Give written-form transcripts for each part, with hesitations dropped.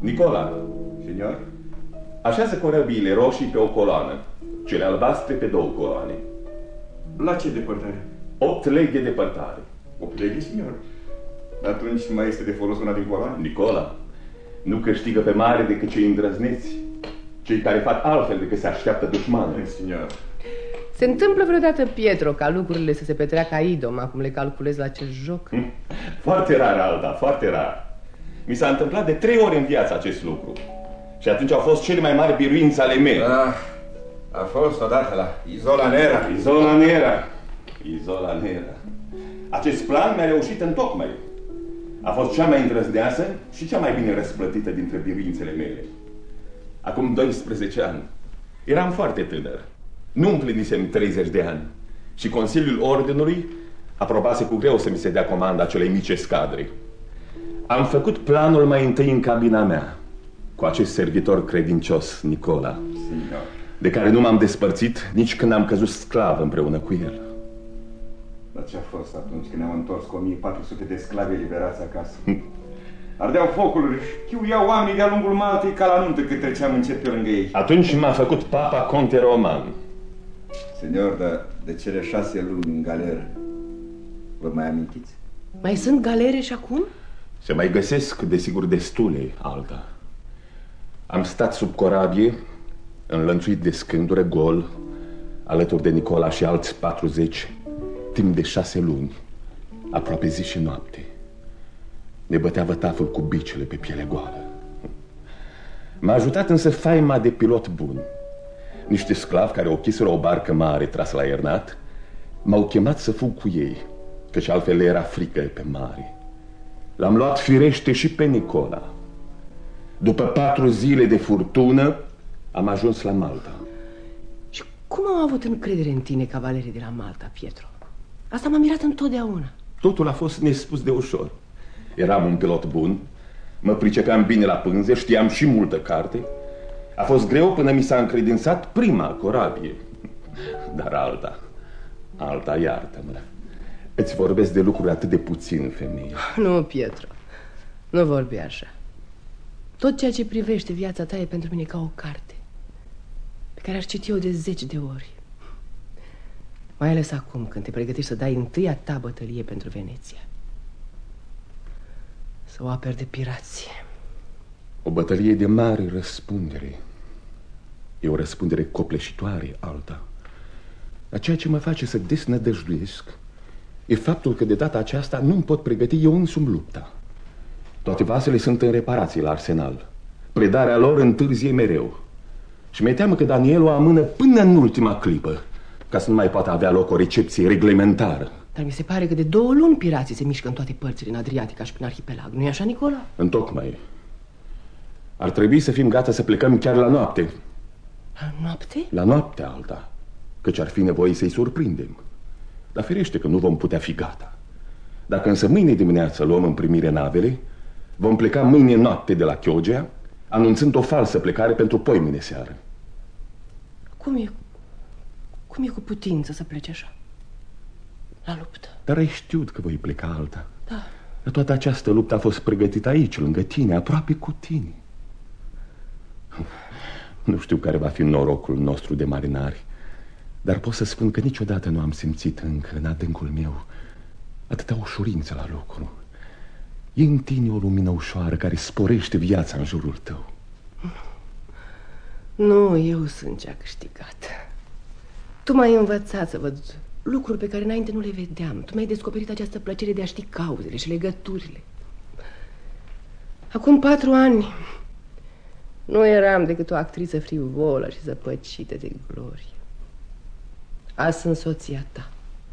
Nicola. Signor? Așează corăbiile roșii pe o coloană, cele albastre pe 2 coloane. La ce depărtare? 8 leghe de depărtare. 8 leghe, signor? Atunci mai este de folos una din coloane? Nicola, nu câștigă pe mare decât cei îndrăzneți, cei care fac altfel decât se așteaptă dușmanul. Signor. Se întâmplă vreodată, Pietro, ca lucrurile să se petreacă idom, acum le calculez la acest joc? Foarte rar, Alta, foarte rar. Mi s-a întâmplat de 3 ori în viață acest lucru. Și atunci au fost cele mai mari biruințe ale mele. A fost odată la Isola Nera. Isola Nera. Isola Nera. Acest plan mi-a reușit întocmai. A fost cea mai îndrăzneasă și cea mai bine răsplătită dintre biruințele mele. Acum 12 ani. Eram foarte tânăr. Nu împlinisem 30 de ani. Și Consiliul Ordinului aprobase cu greu să mi se dea comanda acelei mici escadre. Am făcut planul mai întâi în cabina mea, cu acest servitor credincios, Nicola, Signor. de care nu m-am despărțit nici când am căzut sclav împreună cu el. Dar ce a fost atunci când ne-am întors cu 1400 de sclavi eliberați acasă? Ardeau focurile și chiuiau oamenii de-a lungul Maltei ca la nuntă cât treceam încet pe lângă ei. Atunci m-a făcut papa conte roman. Senior, dar de cele 6 luni în galeră, vă mai amintiți? Mai sunt galere și acum? Se mai găsesc, desigur, destule, Alta. Am stat sub corabie, înlănțuit de scândură, gol, alături de Nicola și alți 40, timp de 6 luni, aproape zi și noapte. Ne bătea vătaful cu bicele pe piele goală. M-a ajutat însă faima de pilot bun. Niște sclavi care ochiseră o barcă mare trasă la iernat m-au chemat să fug cu ei, căci altfel le era frică pe mare. L-am luat firește și pe Nicola. După 4 zile de furtună am ajuns la Malta. Și cum au avut încredere în tine cavalerii de la Malta, Pietro? Asta m-a mirat întotdeauna. Totul a fost nespus de ușor. Eram un pilot bun, mă pricepeam bine la pânze, știam și multă carte. A fost greu până mi s-a încredințat prima corabie. Dar Alta, iartă-mă. Îți vorbesc de lucruri atât de puțin, femeie. Nu, Pietro, nu vorbi așa. Tot ceea ce privește viața ta e pentru mine ca o carte pe care aș citi eu de 10 de ori. Mai ales acum când te pregătești să dai întâia ta bătălie pentru Veneția, să o aperi de pirați. O bătălie de mare răspundere. E o răspundere copleșitoare, Alta. Dar ceea ce mă face să desnădăjduiesc e faptul că de data aceasta nu-mi pot pregăti eu însumi lupta. Toate vasele sunt în reparație la arsenal. Predarea lor întârzie mereu. Și mi-e teamă că Daniel o amână până în ultima clipă, ca să nu mai poată avea loc o recepție reglementară. Dar mi se pare că de 2 luni pirații se mișcă în toate părțile, în Adriatica și prin arhipelag. Nu-i așa, Nicola? Întocmai. Ar trebui să fim gata să plecăm chiar la noapte. La noapte? La noapte, Alta, căci ar fi nevoie să-i surprindem. Dar ferește că nu vom putea fi gata. Dacă însă mâine dimineață luăm în primire navele, vom pleca mâine noapte de la Chioggia, anunțând o falsă plecare pentru poimâine seară. Cum e cu putință să plece așa? La luptă. Dar ai știut că voi pleca, Alta. Da. Dar toată această luptă a fost pregătită aici, lângă tine, aproape cu tine. Nu știu care va fi norocul nostru de marinari, dar pot să spun că niciodată nu am simțit încă în adâncul meu atâta ușurință la lucru. E în tine o lumină ușoară care sporește viața în jurul tău. Nu, eu sunt cea câștigat. Tu m-ai învățat să văd lucruri pe care înainte nu le vedeam. Tu mi-ai descoperit această plăcere de a ști cauzele și legăturile. Acum 4 ani nu eram decât o actriță frivolă și zăpăcită de glorie. Azi sunt soția ta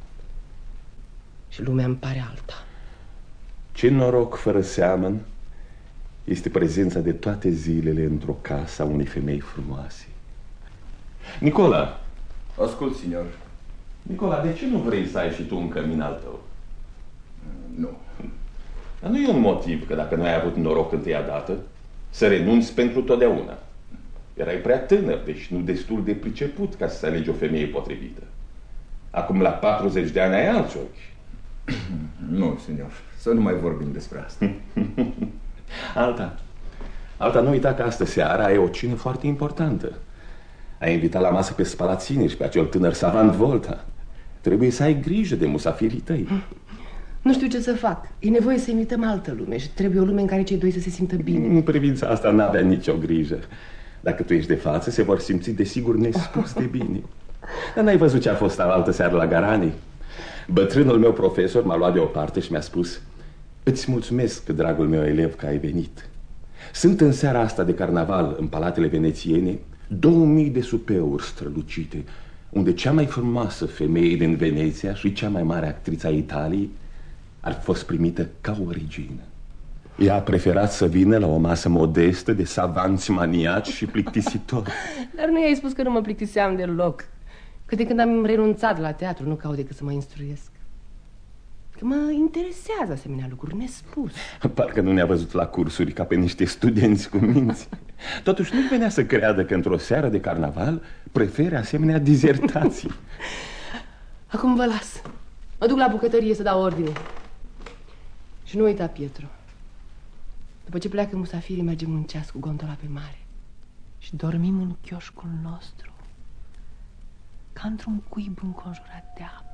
și lumea îmi pare alta. Ce noroc fără seamăn este prezența de toate zilele într-o casă a unei femei frumoase. Nicola! Ascult, signor. Nicola, de ce nu vrei să ai și tu un cămin al tău? Nu. Dar nu e un motiv că dacă nu ai avut noroc întâia dată, să renunți pentru totdeauna. Erai prea tânăr, deci nu destul de priceput ca să alegi o femeie potrivită. Acum la 40 de ani ai alți ochi. Nu, signor, să nu mai vorbim despre asta. Alta, nu uita că astă seara ai o cină foarte importantă. Ai invitat la masă pe Spalazzini și pe acel tânăr savant Volta. Trebuie să ai grijă de musafirii tăi. Nu știu ce să fac. E nevoie să invităm altă lume și trebuie o lume în care cei doi să se simtă bine. În privința asta n-avea nicio grijă. Dacă tu ești de față, se vor simți desigur nespus de bine. Dar n-ai văzut ce a fost altă seară la Garani? Bătrânul meu profesor m-a luat deoparte și mi-a spus: îți mulțumesc, dragul meu elev, că ai venit. Sunt în seara asta de carnaval în palatele venețiene 2000 de supeuri strălucite, unde cea mai frumoasă femeie din Veneția și cea mai mare actriță a Italiei ar fi fost primită ca o regină. Ea a preferat să vină la o masă modestă de savanți maniaci și plictisitori. Dar nu i-ai spus că nu mă plictiseam deloc. Că de când am renunțat la teatru nu caut decât să mă instruiesc. Că mă interesează asemenea lucruri nespus. Parcă nu ne-a văzut la cursuri ca pe niște studenți cu minți. Totuși nu venea să creadă că într-o seară de carnaval prefere asemenea dizertații. Acum vă las. Mă duc la bucătărie să dau ordine. Și nu uita, Pietro. După ce pleacă musafirii, mergem un ceas cu gondola pe mare și dormim în chioșcul nostru, ca într-un cuib înconjurat de ape.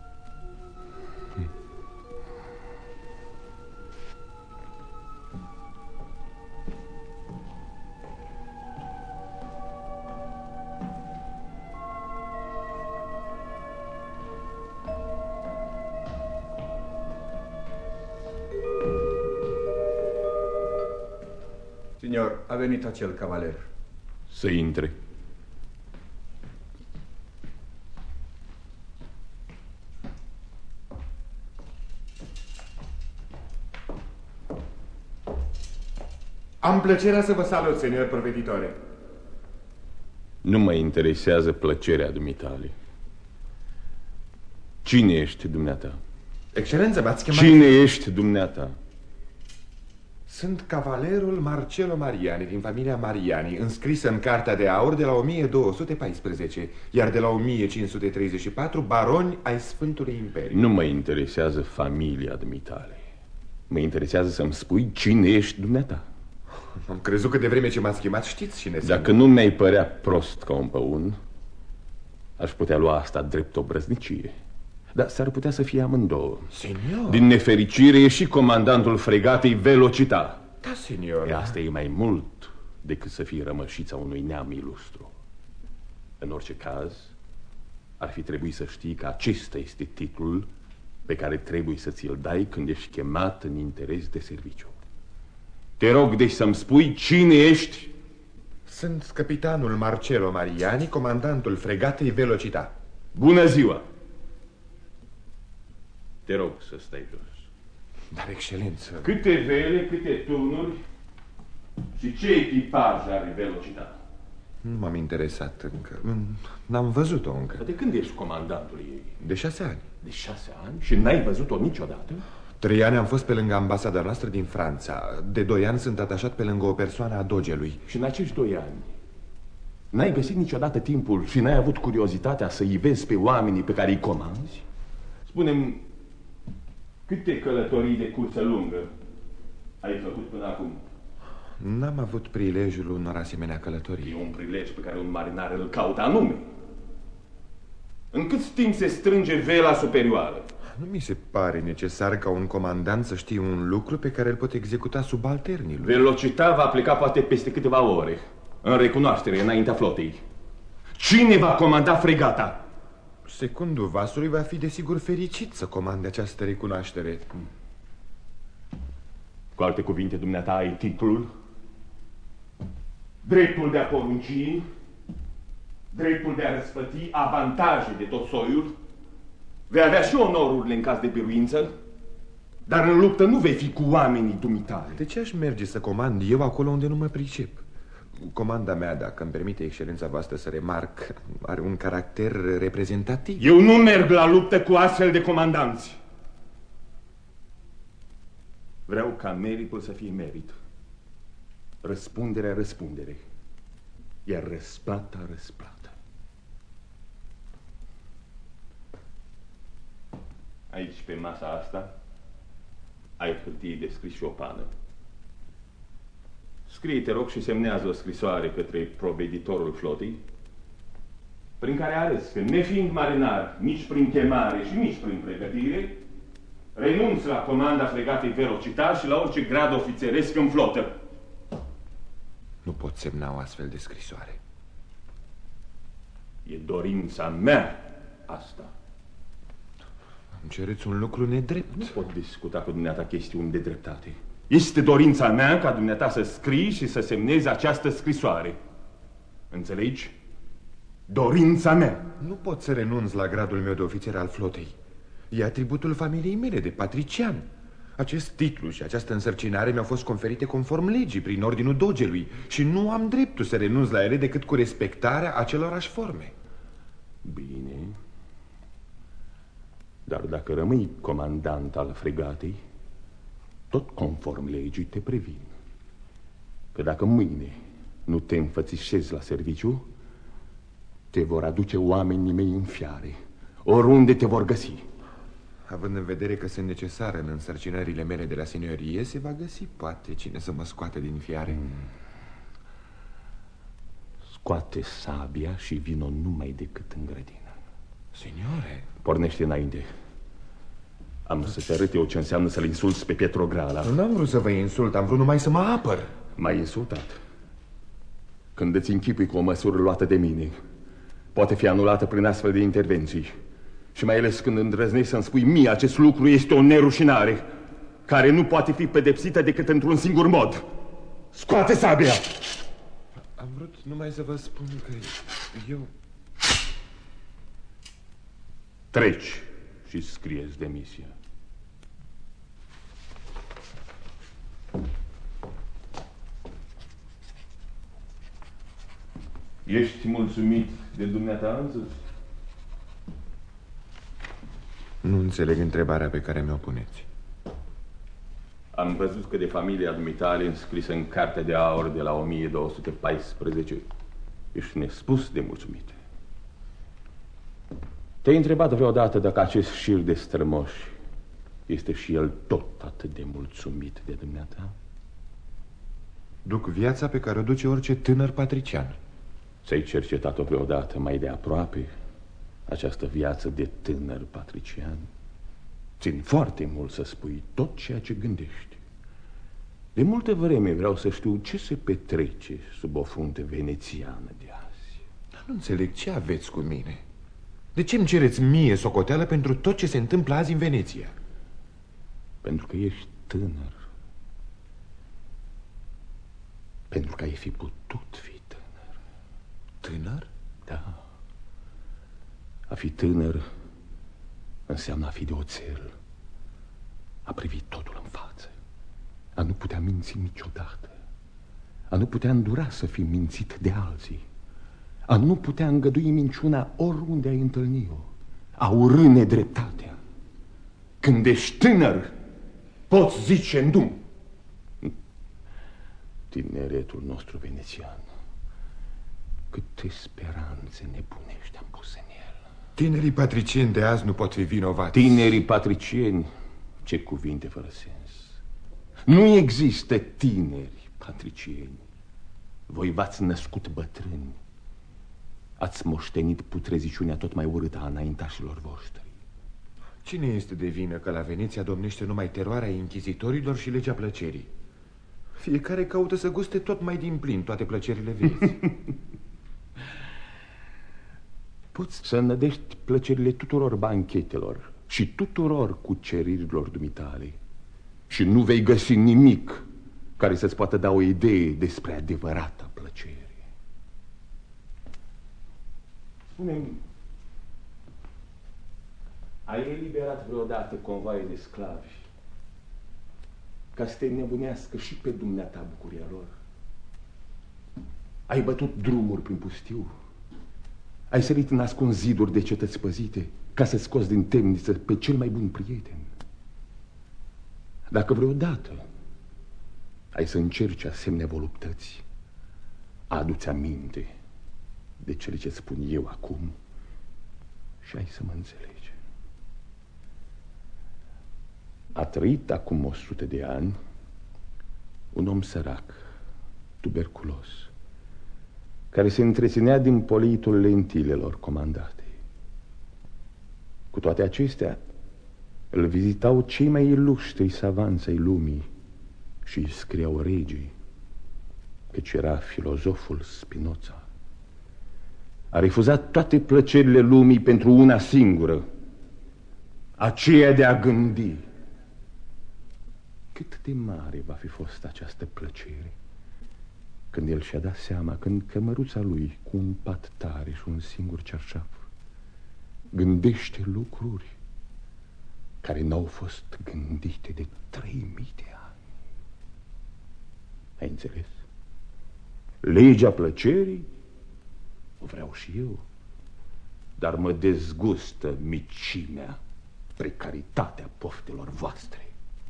Signor, a venit acel cavaler. Să intre. Am plăcerea să vă salut, senior proveditore. Nu mă interesează plăcerea dumitale. Cine ești dumneata? Excelență, m-ați chemat... Cine ești dumneata? Sunt cavalerul Marcello Mariani, din familia Mariani, înscrisă în Cartea de Aur de la 1214, iar de la 1534 baroni ai Sfântului Imperiu. Nu mă interesează familia dumitale. Mă interesează să-mi spui cine ești dumneata. Am crezut că de vreme ce m-ați chemat știți cine sunt. Dacă nu mi-ai părea prost ca un păun, aș putea lua asta drept o brăznicie. Dar s-ar putea să fie amândouă. Senior? Din nefericire e și comandantul fregatei Velocita. Da, senior. E asta e mai mult decât să fie rămășița unui neam ilustru. În orice caz, ar fi trebuit să știi că acesta este titlul pe care trebuie să ți-l dai când ești chemat în interes de serviciu. Te rog deci să-mi spui cine ești. Sunt capitanul Marcello Mariani, comandantul fregatei Velocita. Bună ziua! Te rog să stai jos. Dar, excelență... Câte vele, câte turnuri și ce echipaj are Velocita? Nu m-am interesat încă. N-am văzut-o încă. De când ești comandantul ei? De 6 ani. De 6 ani? Și n-ai văzut-o niciodată? 3 ani am fost pe lângă ambasada noastră din Franța. De 2 ani sunt atașat pe lângă o persoană a dogelui. Și în acești 2 ani n-ai găsit niciodată timpul și n-ai avut curiozitatea să-i vezi pe oamenii pe care îi comanzi? Spune-mi, câte călătorii de cursă lungă ai făcut până acum? N-am avut prilejul unor asemenea călătorii. E un prilej pe care un marinar îl caută anume. În cât timp se strânge vela superioară? Nu mi se pare necesar ca un comandant să știe un lucru pe care îl pot executa subalternii lui. Velocita va pleca poate peste câteva ore, în recunoaștere, înaintea flotei. Cine va comanda fregata? Secundul vasului va fi desigur fericit să comande această recunoaștere. Cu alte cuvinte, dumneata ai titlul, dreptul de a porunci, dreptul de a răsplăti avantaje de tot soiul. Vei avea și onorurile în caz de biruință, dar în luptă nu vei fi cu oamenii dumitale. De ce aș merge să comand eu acolo unde nu mă pricep? Comanda mea, dacă îmi permite excelența voastră să remarc, are un caracter reprezentativ. Eu nu merg la luptă cu astfel de comandanți. Vreau ca meritul să fie merit, răspunderea răspundere, iar răsplata răsplată. Aici, pe masa asta, ai hârtie de scris și o pană. Scrie, te rog, și semnează o scrisoare către proveditorul flotei, prin care arăți că, nefiind marinar, nici prin chemare și nici prin pregătire, renunți la comanda fregatei Velocitar și la orice grad ofițeresc în flotă. Nu pot semna o astfel de scrisoare. E dorința mea asta. Îmi cereți un lucru nedrept. Nu pot discuta cu dumneata chestiuni de dreptate. Este dorința mea ca dumneata să scrii și să semnezi această scrisoare. Înțelegi? Dorința mea. Nu pot să renunț la gradul meu de ofițer al flotei. E atributul familiei mele de patrician. Acest titlu și această însărcinare mi-au fost conferite conform legii, prin ordinul dogelui, și nu am dreptul să renunț la ele decât cu respectarea acelorași forme. Bine. Dar dacă rămâi comandant al fregatei, tot conform legii te previn că dacă mâine nu te înfățișezi la serviciu, te vor aduce oamenii mei în fiare, oriunde te vor găsi. Având în vedere că sunt necesare în însărcinările mele de la seniorie, se va găsi poate cine să mă scoată din fiare. Scoate sabia și vino numai decât în grădină. Signore, pornește înainte. Am să te arăt eu ce înseamnă să-l insulți pe Pietro Grala. Nu am vrut să vă insult, am vrut numai să mă apăr. M-ai insultat. Când îți închipui cu o măsură luată de mine, poate fi anulată prin astfel de intervenții. Și mai ales când îndrăznești să-mi spui mie acest lucru, este o nerușinare care nu poate fi pedepsită decât într-un singur mod. Scoate sabia! Am vrut numai să vă spun că eu... Treci și scrieți demisia. Ești mulțumit de dumneata însuți? Nu înțeleg întrebarea pe care mi-o puneți. Am văzut că de familia dumitale înscrisă în Cartea de Aur de la 1214 ești nespus de mulțumit. Te-ai întrebat vreodată dacă acest șir de strămoși este și el tot atât de mulțumit de dumneata? Duc viața pe care o duce orice tânăr patrician. Ți-ai cercetat-o vreodată mai de aproape această viață de tânăr patrician? Țin foarte mult să spui tot ceea ce gândești. De multă vreme vreau să știu ce se petrece sub o frunte venețiană de azi. Dar nu înțeleg ce aveți cu mine. De ce îmi cereți mie socoteală pentru tot ce se întâmplă azi în Veneția? Pentru că ești tânăr. Pentru că ai fi putut fi tânăr. Tânăr? Da. A fi tânăr înseamnă a fi de oțel, a privi totul în față, a nu putea minți niciodată, a nu putea îndura să fii mințit de alții, a nu putea îngădui minciuna oriunde ai întâlni-o, a urâ nedreptatea. Când ești tânăr, poți zice nu. Tineretul nostru venețian, câte speranțe nebunești am pus în el. Tinerii patricieni de azi nu pot fi vinovați. Tinerii patricieni, ce cuvinte fără sens. Nu există tineri patricieni. Voi v-ați născut bătrâni. Ați moștenit putreziciunea tot mai urâtă a înaintașilor voștri. Cine este de vină că la Veneția domnește numai teroarea inchizitorilor și legea plăcerii? Fiecare caută să guste tot mai din plin toate plăcerile vieții. Poți să înădești plăcerile tuturor banchetelor și tuturor cuceririlor dumitale și nu vei găsi nimic care să-ți poată da o idee despre adevărata plăcere. Spune-mi, ai eliberat vreodată convoaie de sclavi ca să te nebunească și pe dumneata bucuria lor? Ai bătut drumuri prin pustiu? Ai sărit în ascuns ziduri de cetăți păzite ca să scoți din temniță pe cel mai bun prieten? Dacă vreodată ai să încerci asemenea voluptăți, adu-ți aminte de cele ce spun eu acum și ai să mă înțelegi. A trăit acum 100 de ani un om sărac, tuberculos, care se întreținea din politul lentilelor comandate. Cu toate acestea, îl vizitau cei mai iluștri savanți ai lumii și îi scriau regii, căci era filozoful Spinoza. A refuzat toate plăcerile lumii pentru una singură, aceea de a gândi. Cât de mare va fi fost această plăcere când el și-a dat seama că în cămăruța lui, cu un pat tare și un singur cearșaf, gândește lucruri care n-au fost gândite de 3000 de ani. Ai înțeles? Legea plăcerii o vreau și eu, dar mă dezgustă micimea, precaritatea poftelor voastre.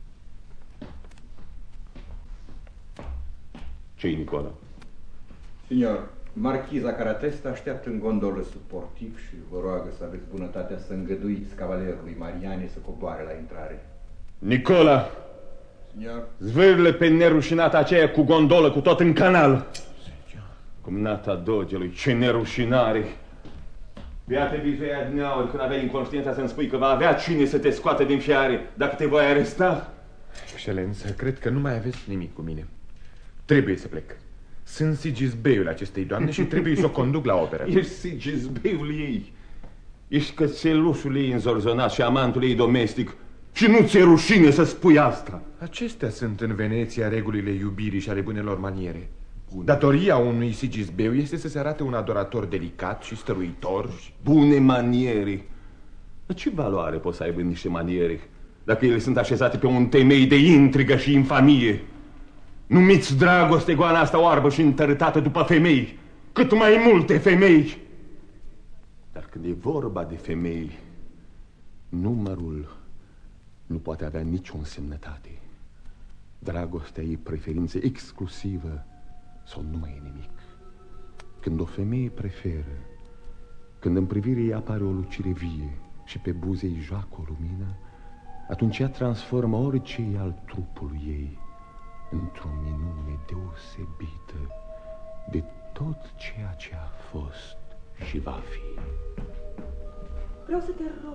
Ce-i, Nicola? Signor, marchiza Caratesta așteaptă în gondolă suportiv și vă roagă să aveți bunătatea să îngăduiți cavalerului Mariani să coboare la intrare. Nicola! Signor? Zvârle pe nerușinata aceea cu gondolă, cu tot în canal. Cumnata dogelui, ce nerușinare! Beate vizuia din aur când aveai inconștiența să-mi spui că va avea cine să te scoată din fiare dacă te voi aresta. Excelență, cred că nu mai aveți nimic cu mine. Trebuie să plec. Sunt sigisbeiul acestei doamne și trebuie să o conduc la operă. Ești sigisbeiul ei. Ești cățelușul ei înzorzonat și amantul ei domestic. Și nu ți-e rușine să spui asta. Acestea sunt în Veneția regulile iubirii și ale bunelor maniere. Datoria unui sigisbeu este să se arate un adorator delicat și stăruitor. Bune maniere. Dar ce valoare poți să aibă niște maniere dacă ele sunt așezate pe un temei de intrigă și infamie? Numiți dragoste goana asta oarbă și întărâtată după femei, cât mai multe femei. Dar când e vorba de femei, numărul nu poate avea nicio însemnătate. Dragostea ei preferință exclusivă sau nu mai e nimic. Când o femeie preferă, când în privire ei apare o lucire vie și pe buze îi joacă o lumină, atunci ea transformă orice e al trupului ei într-o minune deosebită de tot ceea ce a fost și va fi. Vreau să te rog.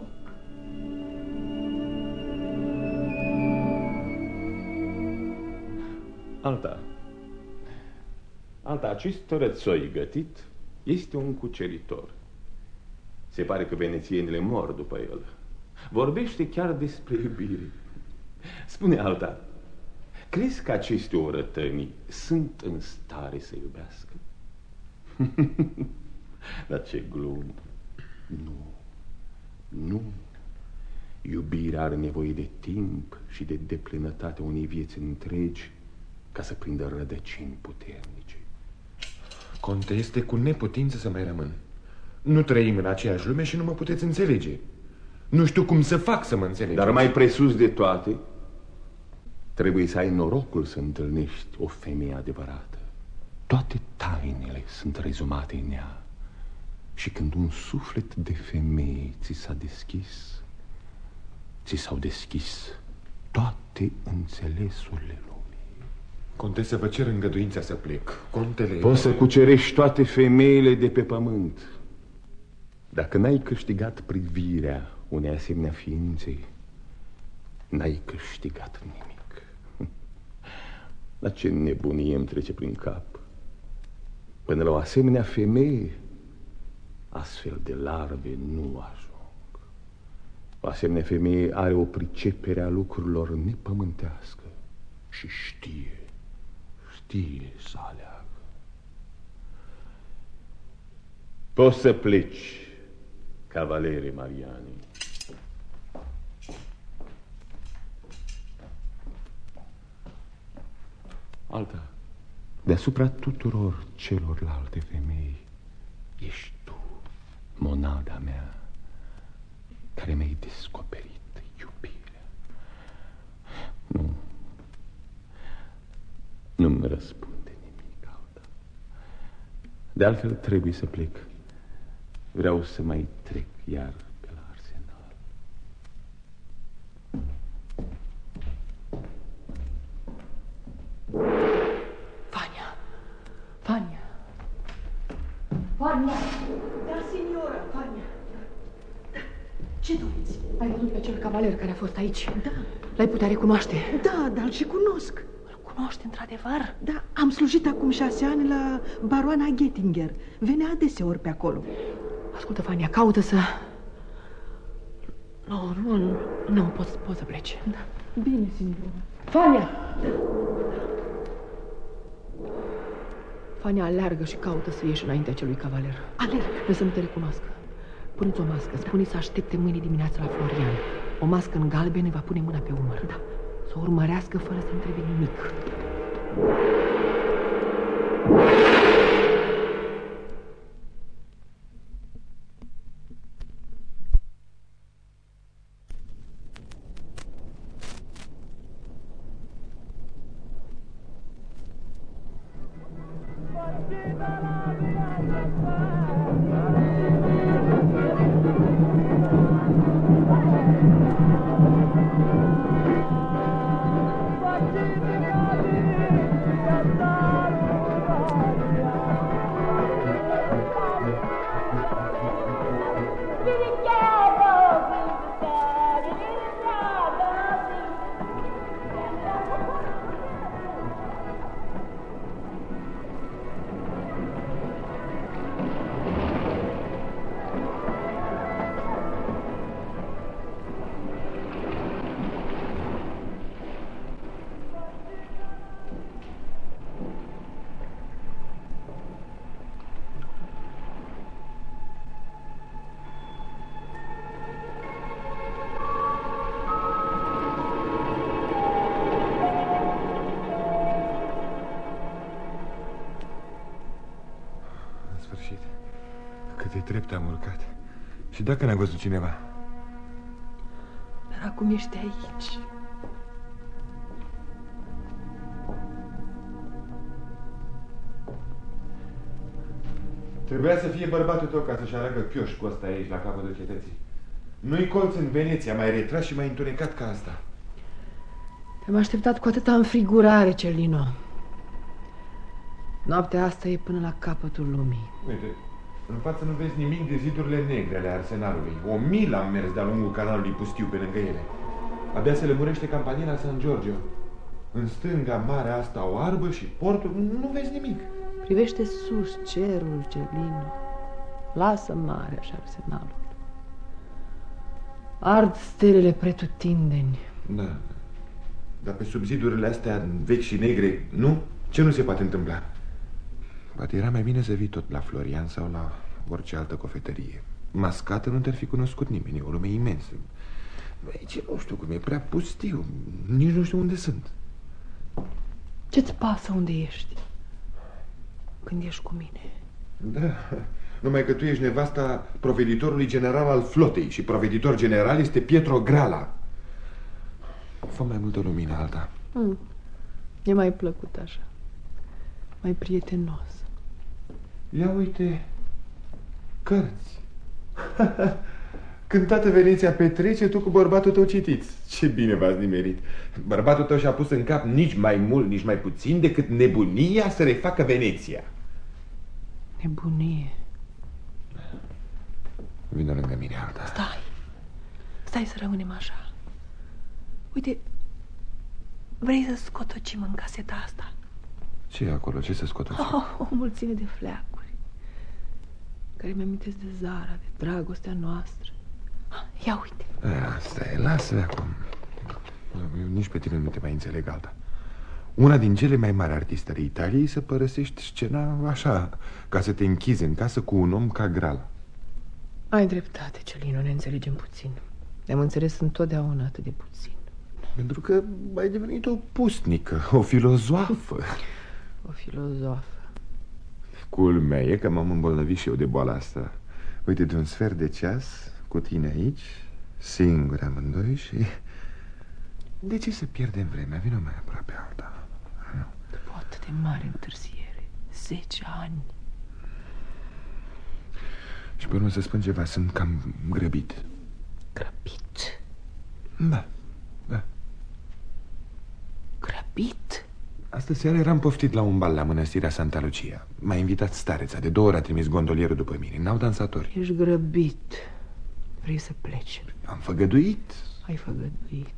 Alta, acest rățoi gătit este un cuceritor. Se pare că venețienile mor după el. Vorbește chiar despre iubire. Spune, Alta, crezi că aceste orătănii sunt în stare să iubească? Dar ce glumă. Nu. Iubirea are nevoie de timp și de deplinătatea unei vieți întregi ca să prindă rădăcini puternice. Conte, este cu neputință să mai rămân. Nu trăim în aceeași lume și nu mă puteți înțelege. Nu știu cum să fac să mă înțelegi. Dar mai presus de toate, trebuie să ai norocul să întâlnești o femeie adevărată. Toate tainele sunt rezumate în ea. Și când un suflet de femeie ți s-a deschis, ți s-au deschis toate înțelesurile lumii. Conte, să vă cer îngăduința să plec. Contele... Poți să cucerești toate femeile de pe pământ. Dacă n-ai câștigat privirea unei asemenea ființe, n-ai câștigat nimic. La ce nebunie îmi trece prin cap. Până la o asemenea femeie, astfel de larve nu ajung. O asemenea femeie are o pricepere a lucrurilor nepământească și știe să aleagă. Poți să pleci, cavalere Mariani. Alta, deasupra tuturor celorlalte femei, ești tu, monada mea, care mi-ai descoperit iubirea. Nu-mi răspunde nimic, Alta. De altfel trebuie să plec. Vreau să mai trec iar pe la Arsenal. Vania, Ce doriți? Ai văzut pe acel cavaler care a fost aici? Da. L-ai putea recunoaște? Da, dar și cunosc. Îl cunoști într-adevăr? Da, am slujit acum 6 ani la baroana Gettinger. Venea adeseori pe acolo. Ascultă, Fania, caută să... Nu, poți să pleci. Da, bine, singură. Fania! Fania aleargă și caută să ieși înaintea acelui cavaler. Alerg. Vrei să nu te recunoască. Puneți o mască, spune-i să aștepte mâine dimineață la Florian. O mască în galben, va pune mâna pe umăr. Da. Să o urmărească fără să întrebe nimic. Câte trepte am urcat. Și dacă n-a văzut cineva? Dar acum ești aici. Trebuia să fie bărbatul tău ca să-și aleagă chioșcul ăsta aici, la capătul cetății. Nu-i colț în Veneția, mai retras și mai întunecat ca asta. Te-am așteptat cu atâta înfrigurare, Celino. Noaptea asta e până la capătul lumii. Uite, în față nu vezi nimic de zidurile negre ale arsenalului. 1000 am mers de-a lungul canalului pustiu pe lângă ele. Abia se lămurește campanila San Giorgio. În stânga, marea asta oarbă și portul, nu vezi nimic. Privește sus cerul, Celino. Lasă marea și arsenalul. Ard stelele pretutindeni. Da. Dar pe sub zidurile astea vechi și negre, nu? Ce nu se poate întâmpla? Poate era mai bine să vii tot la Florian sau la orice altă cofetărie. Mascată nu te-ar fi cunoscut nimeni, e o lume imensă. Aici nu știu cum e, prea pustiu. Nici nu știu unde sunt. Ce-ți pasă unde ești când ești cu mine? Da, numai că tu ești nevasta proveditorului general al flotei și proveditor general este Pietro Grala. Fă mai multă lumină, Alta. E mai plăcut așa. Mai prietenos. Ia uite, cărți. Când toată Veneția petrece, tu cu bărbatul tău citiți. Ce bine v-ați nimerit. Bărbatul tău și-a pus în cap nici mai mult, nici mai puțin decât nebunia să refacă Veneția. Nebunie. Vino lângă mine, Alta. Stai să rămânem așa. Uite, vrei să scotocim în caseta asta? Ce e acolo? Ce să scotocim? O mulțime de fleacuri care mi-amintesc de Zara, de dragostea noastră. Ia uite. Asta e, lasă acum. Eu nici pe tine nu te mai înțeleg, Alta. Una din cele mai mari artiste ale Italiei să părăsești scena așa, ca să te închizi în casă cu un om ca Grala. Ai dreptate, Celino, ne înțelegem puțin. Ne-am înțeles întotdeauna atât de puțin. Pentru că ai devenit o pustnică, o filozoafă. O filozoafă. Culmea e că m-am îmbolnăvit și eu de boala asta. Uite, de un sfert de ceas cu tine aici, singuri amândoi și... De ce să pierdem vremea? Vino mai aproape, Alta. După atât de mare întârziere, 10 ani. Și pe urmă să spun ceva, sunt cam grăbit. Grăbit? Da. Grăbit? Astă seară eram poftit la un bal la mănăstirea Santa Lucia. M-a invitat stareța, de 2 ori a trimis gondolierul după mine. N-au dansatori. Ești grăbit. Vrei să pleci? Am făgăduit. Ai făgăduit.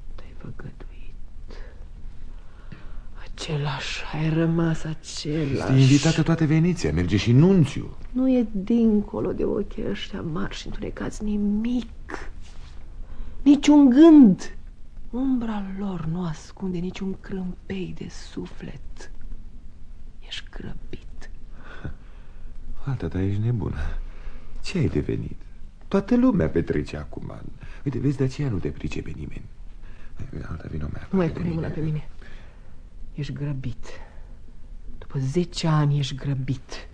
Același, ai rămas același. Este invitată toată Veneția, merge și nunțiu. Nu e dincolo de ochii ăștia mari și întunecați nimic. Niciun gând. Umbra lor nu ascunde niciun crâmpei de suflet. Ești grăbit. Alta ta, ești nebună. Ce ai devenit? Toată lumea petrece acum. Uite, vezi, de aceea nu te pricepe nimeni. Alta, vino mea. Nu mai pune mâna pe mine. Ești grăbit. După 10 ani ești grăbit.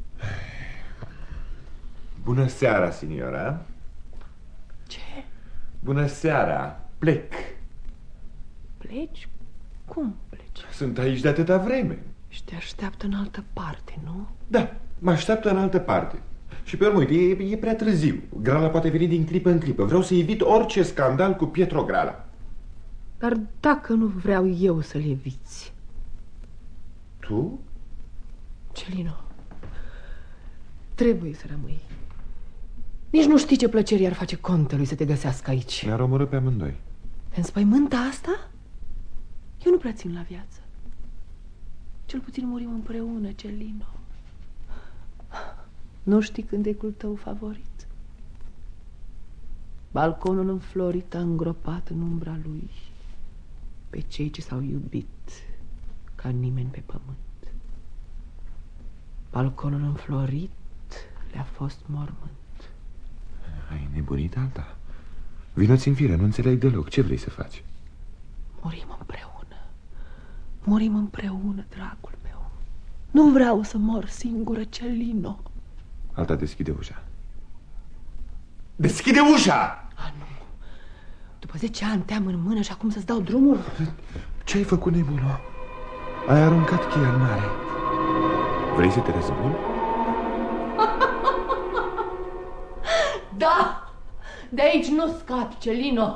Bună seara, signora. Ce? Bună seara. Plec. Pleci? Cum pleci? Sunt aici de atâta vreme. Și te așteaptă în altă parte, nu? Da, mă așteaptă în altă parte. Și pe urmă, uite, e prea târziu. Grala poate veni din clipă în clipă. Vreau să evit orice scandal cu Pietro Grala. Dar dacă nu vreau eu să-l eviți? Tu? Celino, trebuie să rămâi. Nici nu știi ce plăcere i-ar face contelui să te găsească aici. Ne-ar omorâ pe amândoi. Te înspăimântă asta? Eu nu prea țin la viață. Cel puțin murim împreună, Celino. Nu știi cântecul tău favorit? Balconul înflorit a îngropat în umbra lui pe cei ce s-au iubit ca nimeni pe pământ. Balconul înflorit le-a fost mormânt. Ai nebunit, Alta? Vino-ți în fire, nu înțeleg deloc. Ce vrei să faci? Murim împreună. Murim împreună, dragul meu. Nu vreau să mor singură, Celino. Alta, deschide ușa. Deschide ușa! A, nu. După 10 ani te-am în mână și acum să-ți dau drumul? Ce ai făcut, nebună? Ai aruncat cheia în mare. Vrei să te răzbuni? Da! De aici nu scapi, Celino.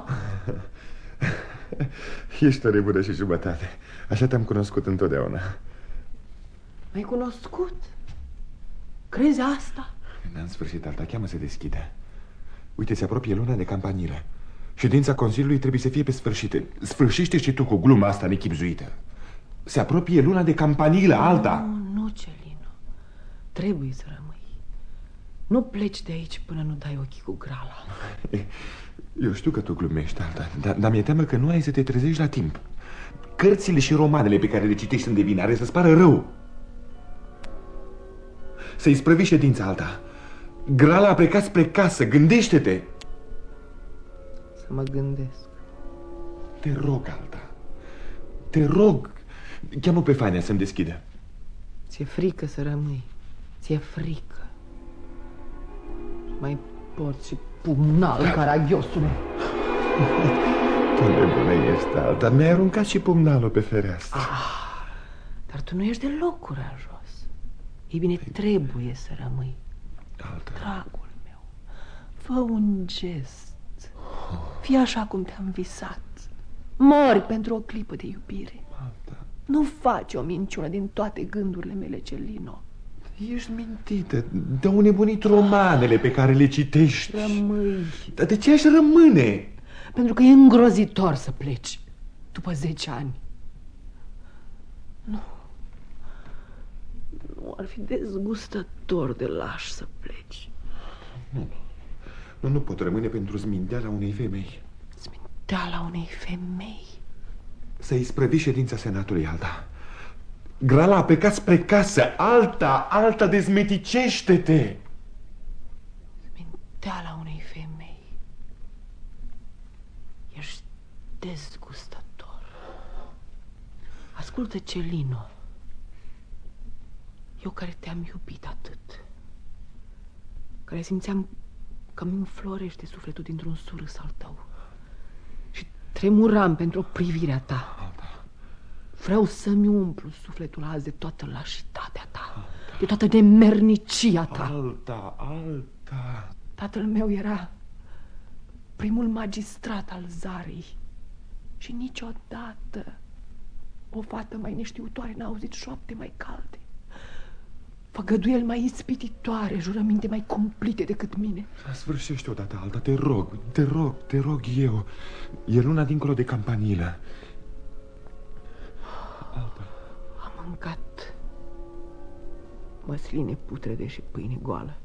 Ești o nebună și jumătate. Așa te-am cunoscut întotdeauna. M-ai cunoscut? Crezi asta? În sfârșit, Alta, cheamă să deschide. Uite, se apropie luna de campanilă. Ședința Consiliului trebuie să fie pe sfârșit. Sfârșește și tu cu gluma asta nechibzuită. Se apropie luna de campanilă, Alta. Nu, Celino. Trebuie să rămâi. Nu pleci de aici până nu dai ochii cu Grala. Eu știu că tu glumești, Alta, dar mi-e teamă că nu ai să te trezești la timp. Cărțile și romanele pe care le citești în devinare să-ți pară rău. Să-i sprăvi ședința, Alta. Grala a plecat spre casă, gândește-te. Să mă gândesc. Te rog, Alta. Te rog. Cheamă pe Fania să-mi deschidă. Ți-e frică să rămâi. Ți-e frică. Mai porți și pumnal, caragiosule. Tu nebună ești, Alta. Mi-ai aruncat și pumnalul pe fereastră. Dar tu nu ești deloc curajos. Ei bine, trebuie să rămâi. Alta. Dragul meu, fă un gest. Fii așa cum te-am visat. Mori pentru o clipă de iubire. Alta. Nu faci o minciună din toate gândurile mele, Celino. Ești mintită. De-au nebunit romanele pe care le citești. Rămâi. Dar de ce aș rămâne? Pentru că e îngrozitor să pleci după 10 ani. Nu. Nu ar fi dezgustător de lași să pleci. Nu pot rămâne pentru sminteala unei femei. Sminteala unei femei? Să-i sprăvi ședința senatului, Alta. Grala a plecat spre casă. Alta, dezmeticește-te. Sminteala unei femei. Ești dezgustător. Ascultă, Celino. Eu care te-am iubit atât, care simțeam că mi înflorește sufletul dintr-un surâs al tău și tremuram pentru o privire a ta. Vreau să-mi umplu sufletul azi de toată lașitatea ta, de toată nemernicia ta. Alta. Tatăl meu era primul magistrat al Zarei și niciodată o fată mai neștiutoare n-a auzit șoapte mai calde. făgăduieli mai ispititoare, jurăminte mai cumplite decât mine. Sfârșește odată, Alta, te rog, te rog, te rog eu. E luna dincolo de campanilă. Alta. Am mâncat măsline putrede și pâine goală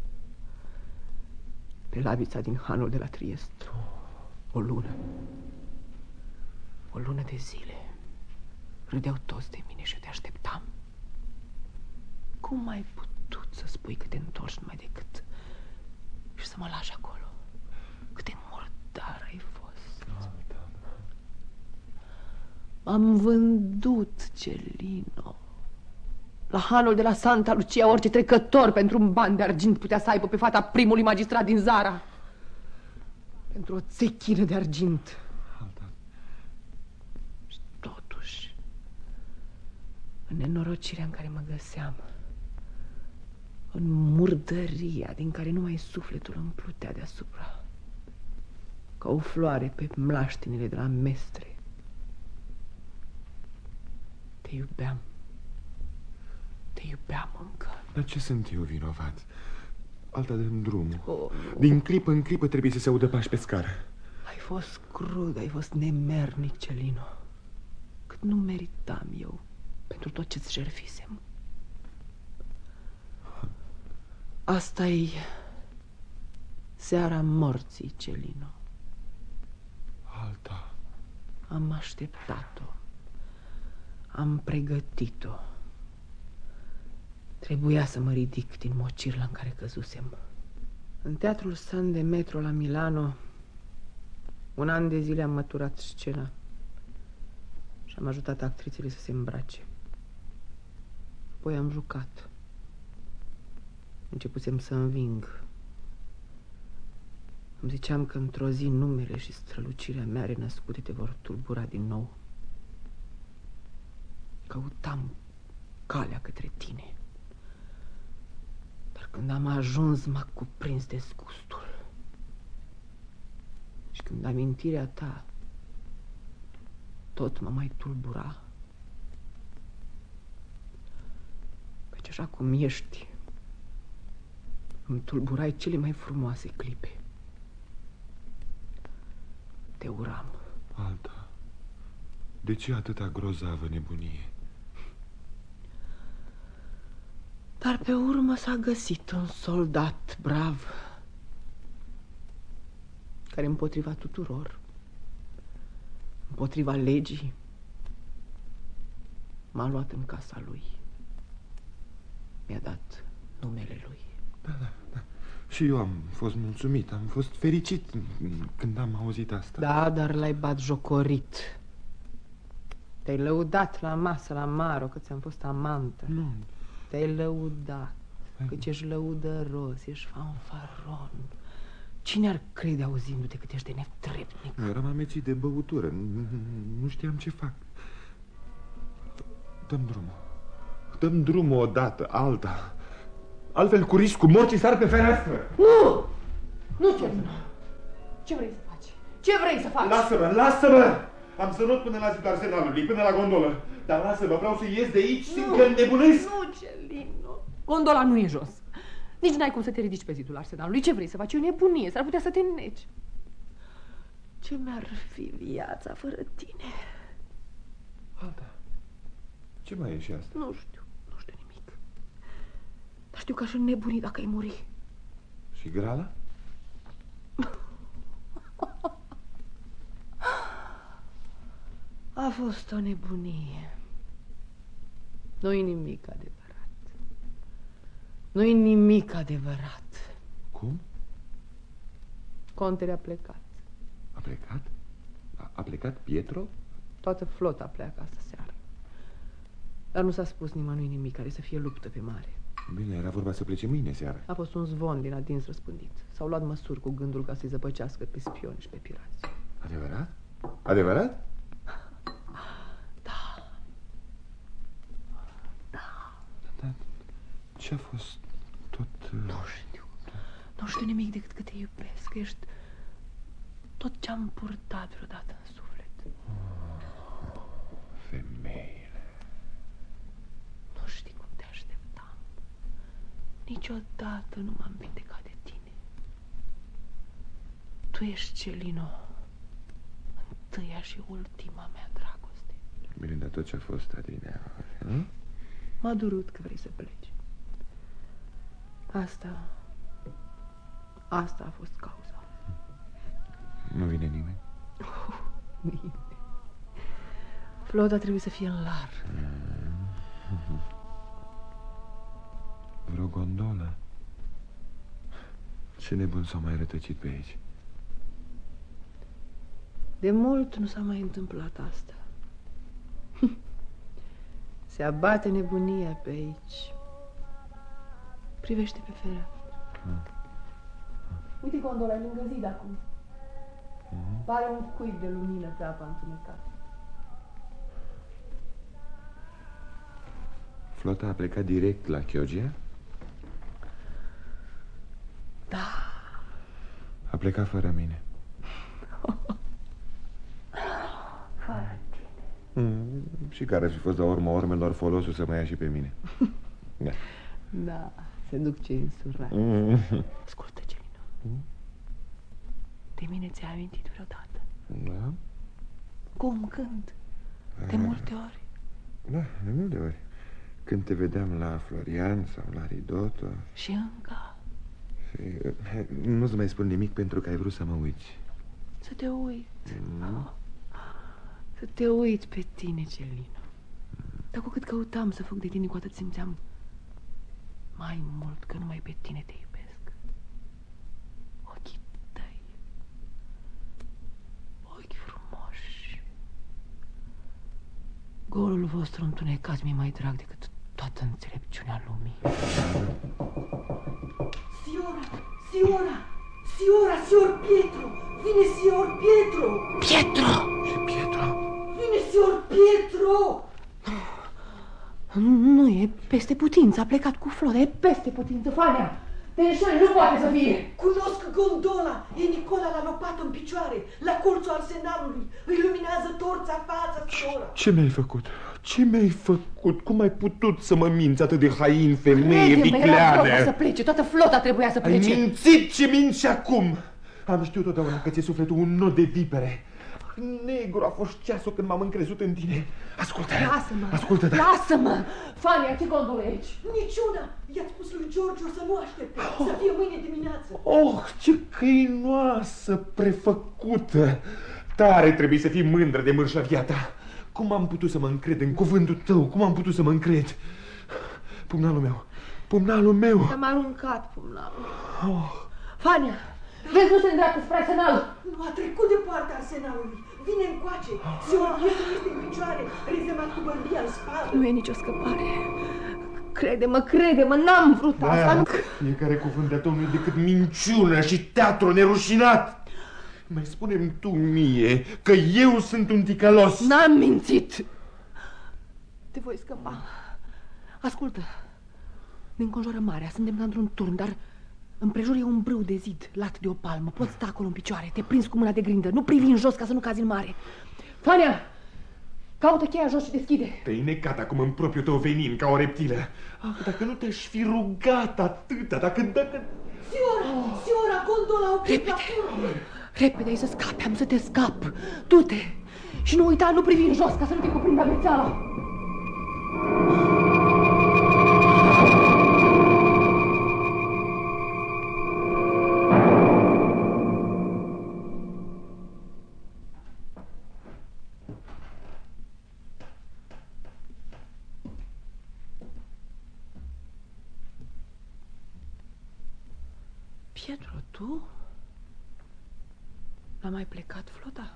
pe lavița din hanul de la Triest. O lună. O lună de zile. Râdeau toți de mine și te așteptam. Cum ai putut să spui că te întorci numai decât și să mă lași acolo? Cât de murdar ai fost. M-am vândut, Celino. La hanul de la Santa Lucia, orice trecător pentru un ban de argint putea să aibă pe fata primului magistrat din Zara. Pentru o țechină de argint. Și totuși, în nenorocirea în care mă găseam, în murdăria din care numai sufletul îmi plutea deasupra, ca o floare pe mlaștinile de la Mestre, te iubeam. Te iubeam încă. Dar ce sunt eu vinovat? Alta, dă-mi drumul. Din clipă în clipă trebuie să se audă pași pe scară. Ai fost crud, ai fost nemernic, Celino. Cât nu meritam eu pentru tot ce-ți jertfisem. Asta-i seara morții, Celino. Alta. Am așteptat-o. Am pregătit-o. Trebuia să mă ridic din mocirla în care căzusem. În teatrul San de Metro la Milano, un an de zile am măturat scena și am ajutat actrițele să se îmbrace. Apoi am jucat. Începusem să înving. Îmi ziceam că într-o zi numele și strălucirea mea renăscute te vor tulbura din nou. Căutam calea către tine. Dar când am ajuns, m-a cuprins dezgustul. Și când amintirea ta tot mă mai tulbura, căci așa cum ești, îmi tulburai cele mai frumoase clipe. Te uram. Alta, de ce atâta grozavă nebunie? Dar pe urmă s-a găsit un soldat brav care împotriva tuturor, împotriva legii, m-a luat în casa lui. Mi-a dat numele lui. Da. Și eu am fost mulțumit, am fost fericit când am auzit asta. Da, dar l-ai batjocorit. Te-ai lăudat la masă la Maro că ți-am fost amantă. Nu. Te-ai lăudat, căci ești lăudăros, ești fanfaron. Cine ar crede auzindu-te cât ești de netrebnic? Eram amețit de băutură, nu știam ce fac. Dă-mi drumul. Dă-mi drumul odată, Alta. Altfel cu riscul morții sar pe fereastră. Nu! Nu, Celino! Ce vrei să faci? Ce vrei să faci? Lasă-mă, lasă-mă! Am sărit până la zidul arsenalului, până la gondolă. Dar lasă-mă, vreau să ies de aici, simt că înnebunesc. Nu, Celino! Gondola nu e jos. Nici n-ai cum să te ridici pe zidul arsenalului. Ce vrei să faci? E o nebunie, s-ar putea să te înneci. Ce mi-ar fi viața fără tine? Alta, ce mai e și asta? Nu știu nimic. Dar știu că aș înnebuni dacă ai muri. Și Grala? A fost o nebunie. Nu-i nimic adevărat. Nu-i nimic adevărat. Cum? Contele a plecat. A plecat? A plecat Pietro? Toată flota pleacă astă seară. Dar nu s-a spus nimănui nimic care să fie luptă pe mare. Bine, era vorba să plece mâine seară. A fost un zvon din adins răspândit. S-au luat măsuri cu gândul ca să-i zăpăcească pe spioni și pe pirați. Adevărat? Adevărat? Da. Dar ce a fost tot... Nu știu nimic decât că te iubesc. Ești tot ce-am purtat vreodată în suflet. Femeile. Nu știi cum te așteptam. Niciodată nu m-am vindecat de tine. Tu ești, Celino, întâia și ultima mea dragoste. Bine, dar tot ce a fost adineauri, M-a durut că vrei să pleci. Asta a fost cauza. Nu vine nimeni? Bine. Flota trebuie să fie în lar. Vreo gondolă? Ce nebun s-a mai rătăcit pe aici. De mult nu s-a mai întâmplat asta. Se abate nebunia pe aici. Privește pe fereastră. Uite gondola, e lângă zid acum. Pare un cuib de lumină pe apa întunecată. Flota a plecat direct la Chioggia? Da. A plecat fără mine. Fără tine. Și care ar fi fost la urma urmelor folosul să mă ia și pe mine? Da. Da, se duc cei însurați. Ascultă, Celino. De mine ți-ai amintit vreodată? Da? Cum, când? De multe ori? Da, de multe ori. Când te vedeam la Florian sau la Ridoto. Și încă? Nu-ți mai spun nimic pentru că ai vrut să mă uiți. Să te uit. Să te uit pe tine, Celino. Dar cu cât căutam să fac de tine, cu atât simțeam mai mult că numai pe tine te iubesc. Ochii tăi, ochi frumoși. Golul vostru întunecat mi-e mai drag decât toată înțelepciunea lumii. Signor Pietro! Vine signor Pietro! Pietro! Și Pietro? Vine signor Pietro! Nu, e peste putință, a plecat cu Flora, e peste putință, Fania! Te înșeli, nu poate să fie! Cunosc gondola, e Nicola la lopată în picioare, la colțul arsenalului, îi luminează torța fața, signora. Ce mi-ai făcut? Ce mi-ai făcut? Cum ai putut să mă minți atât de hain, femeie vicleană? Era să plece, toată flota trebuia să plece. Ai mințit și minți acum! Am știut totdeauna că ți-e sufletul un nod de vipere. Negru a fost ceasul când m-am încrezut în tine. Ascultă! Lasă-mă! Ascultă, da! Lasă-mă! Fania, ce gondolă aici? Niciuna! I-a spus lui Giorgio să nu aștepte, să fie mâine dimineață. Oh, ce câinoasă prefăcută! Tare trebuie să fii mândră de mărșăvia ta. Cum am putut să mă încred în cuvântul tău? Cum am putut să mă încred? Pumnalul meu! Pumnalul meu! Am aruncat pumnalul. Fania! Vezi, nu se îndreaptă spre arsenal. Nu a trecut de poarta arsenalului. Vine încoace. Signor Pietro este în picioare, rezemat cu bărbia în spate. Nu e nicio scăpare. Crede-mă, n-am vrut asta. Fiecare cuvânt de-a tău nu e decât minciună și teatru nerușinat. Mai spune-mi tu mie că eu sunt un ticălos. N-am mințit. Te voi scăpa. Ascultă. Ne înconjoară marea, suntem într-un turn, dar împrejur e un brâu de zid, lat de o palmă. Poți sta acolo în picioare, te prinzi cu mâna de grindă. Nu privi în jos ca să nu cazi în mare. Fania, caută cheia jos și deschide. Te-ai necat acum în propriul tău venin ca o reptilă. Dacă nu te-aș fi rugat atâta, dacă... Signora, gondola a oprit la fură. Repede, ai să scapi, am să te scap. Du-te și nu uita, nu privi în jos ca să nu te cuprindă amețeala. Pietro, tu? N-a mai plecat flota?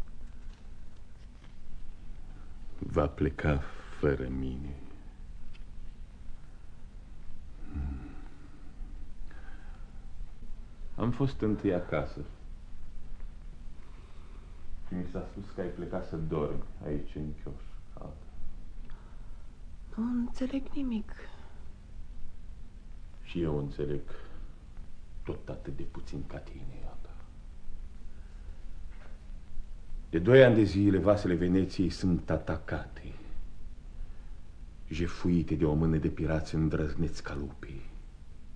Va pleca fără mine. Am fost întâi acasă. Și mi s-a spus că ai plecat să dormi aici în chioș. Nu înțeleg nimic. Și eu înțeleg tot atât de puțin ca tine, iată. De 2 ani de zile vasele Veneției sunt atacate, jefuite de o mână de pirați îndrăzneți ca lupii.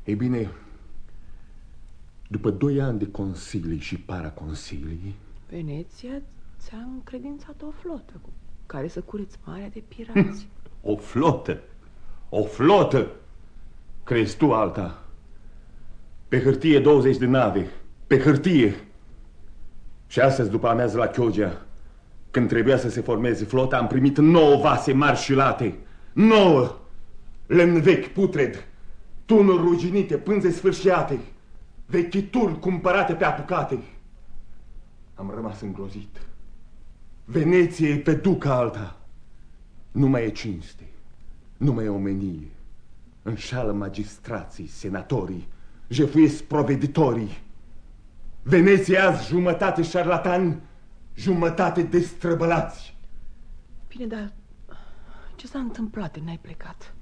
Ei bine, după 2 ani de consilii și paraconsilii, Veneția ți-a încredințat o flotă cu care să cureți marea de pirați. O flotă? O flotă? Crezi tu alta? Pe hârtie 20 de nave. Pe hârtie. Și astăzi, după amiază la Chioggia, când trebuia să se formeze flota, am primit 9 vase mari și late. 9! Lemn vechi, putred, tunuri ruginite, pânze sfârșiate, vechituri cumpărate pe apucate. Am rămas îngrozit. Veneția e pe duca alta. Nu mai e cinste, nu mai e omenie. Înșală magistrații, senatorii, jefuiesc proveditorii. Veneția azi jumătate șarlatani, jumătate destrăbălați. Bine, dar ce s-a întâmplat de n-ai plecat?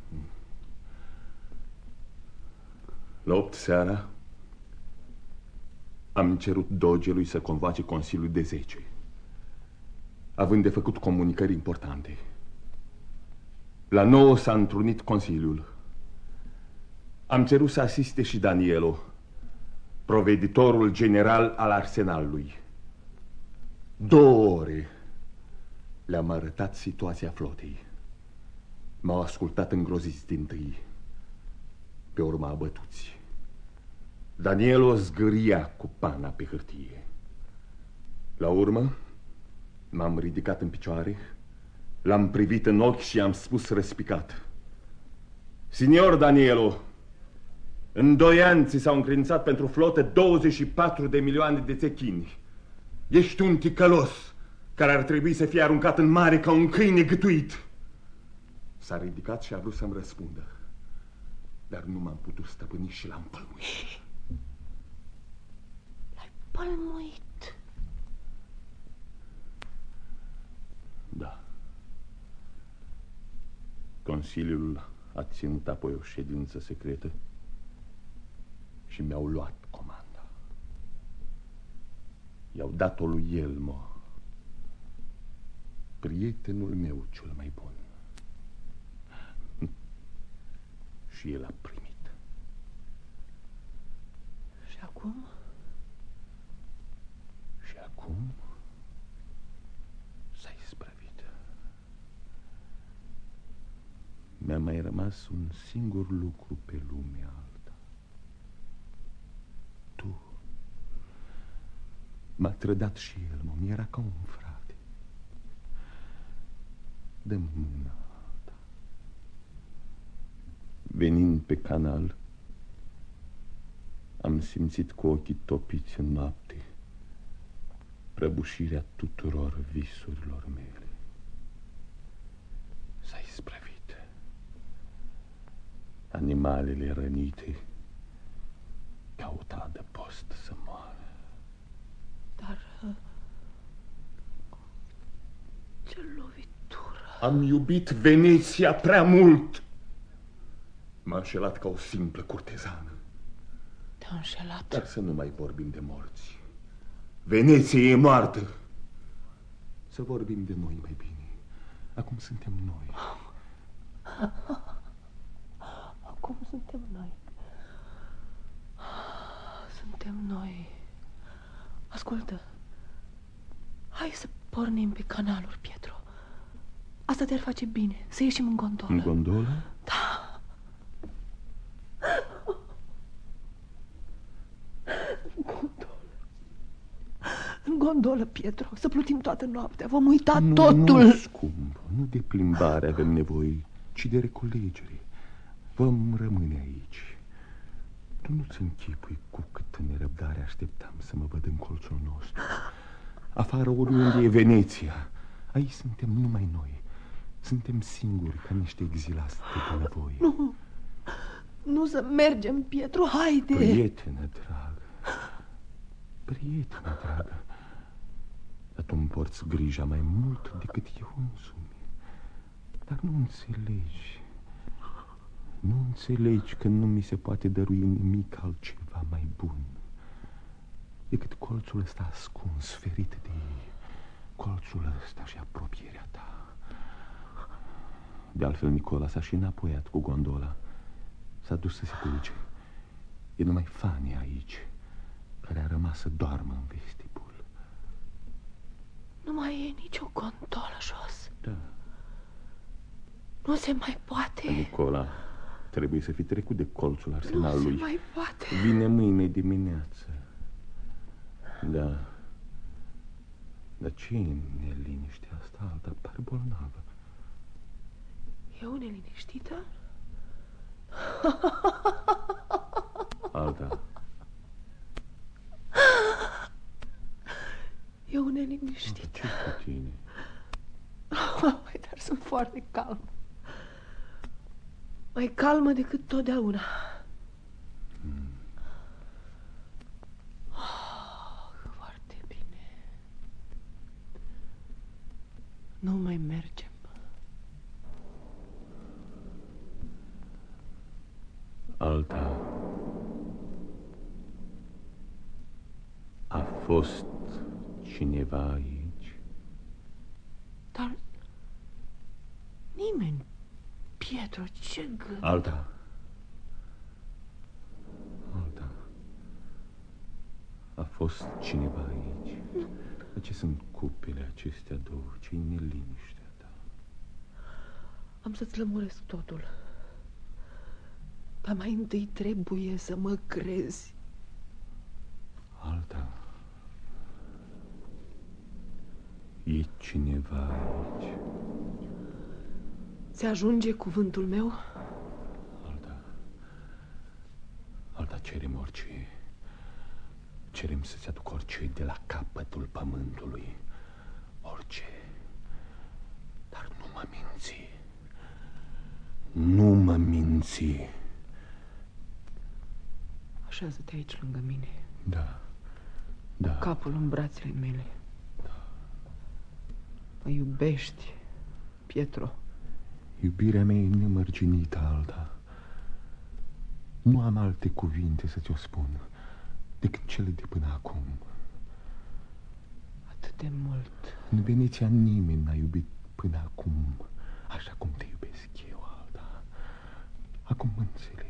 La 8 seara am cerut dogelui să convoace Consiliul de 10, având de făcut comunicări importante. La 9 s-a întrunit Consiliul. Am cerut să asiste și Danielo, proveditorul general al arsenalului. 2 ore le-am arătat situația flotei. M-au ascultat îngroziți dintâi, pe urma abătuți. Danielo zgâria cu pana pe hârtie. La urmă m-am ridicat în picioare, l-am privit în ochi și am spus răspicat: Signor Danielo, în 2 ani ți s-au încredințat pentru flotă 24 de milioane de țechini. Ești un ticălos care ar trebui să fie aruncat în mare ca un câine gâtuit. S-a ridicat și a vrut să-mi răspundă, dar nu m-am putut stăpâni și l-am pălmuit. L-ai pălmuit? Da. Consiliul a ținut apoi o ședință secretă și mi-au luat comanda. I-au dat-o lui Elmo, prietenul meu cel mai bun. Și el a primit. Și acum? Și acum s-a isprăvit. Mi-a mai rămas un singur lucru pe lumea alta. Tu. M-a trădat și el, mi era ca un frate. Dă-mi mâna ta. Venind pe canal, am simțit cu ochii topiți în noapte prăbușirea tuturor visurilor mele. S-a isprăvit. Animalele rănite caută adăpost să moară. Dar ce lovitură! Am iubit Veneția prea mult. M-a înșelat ca o simplă curtezană. Te-a înșelat? Dar să nu mai vorbim de morți. Veneția e moartă. Să vorbim de noi mai bine. Acum suntem noi. Acum suntem noi. Suntem noi. Ascultă, hai să pornim pe canaluri, Pietro. Asta te-ar face bine, să ieșim în gondolă. În gondolă? Da. În gondolă. În gondolă, Pietro, să plutim toată noaptea. Vom uita totul. Nu, scump, nu de plimbare avem nevoie, ci de reculegere. Vom rămâne aici. Tu nu-ți închipui cu câtă nerăbdare așteptam să mă văd în colțul nostru. Afară oriunde e Veneția. Aici suntem numai noi. Suntem singuri ca niște exilați de nevoie. Nu, nu să mergem, Pietro, haide. Prietenă dragă, prietenă dragă, dar tu îmi porți grija mai mult decât eu însumi. Dar nu înțelegi. Nu înțelegi că nu mi se poate dărui nimic altceva mai bun decât colțul ăsta ascuns, ferit de colțul ăsta și apropierea ta. De altfel, Nicola s-a și înapoiat cu gondola. S-a dus să se culce. E numai Fanny aici, care a rămas să doarmă în vestibul. Nu mai e nicio gondolă jos. Da. Nu se mai poate. Nicola, trebuie să fi trecut de colțul arsenalului. Nu se mai poate. Vine mâine dimineață. Da. Dar ce e neliniștea asta? Alta pare bolnavă. Eu neliniștită? Alta. Eu neliniștită. Ce cu tine? Dar sunt foarte calmă. Mai calmă decât totdeauna. Foarte bine. Nu mai mergem. Alta. A fost cineva aici? Dar nimeni. Pietro, ce gând? Alta. A fost cineva aici? De ce sunt cupele acestea două? Ce-i neliniștea ta? Am să-ți lămuresc totul. Dar mai întâi trebuie să mă crezi. Alta. E cineva aici? Se ajunge cuvântul meu? Alta, cerem orice. Cerem să-ți aduc orice de la capătul pământului. Orice. Dar nu mă minți. Nu mă minți. Așează-te aici lângă mine. Da. Capul în brațele mele. Da. Mă iubești, Pietro? Iubirea mea e nemărginită, Alta. Nu am alte cuvinte să ți-o spun decât cele de până acum. Atât de mult. În Veneția nimeni n-a iubit până acum așa cum te iubesc eu, Alta. Acum mă înțelege.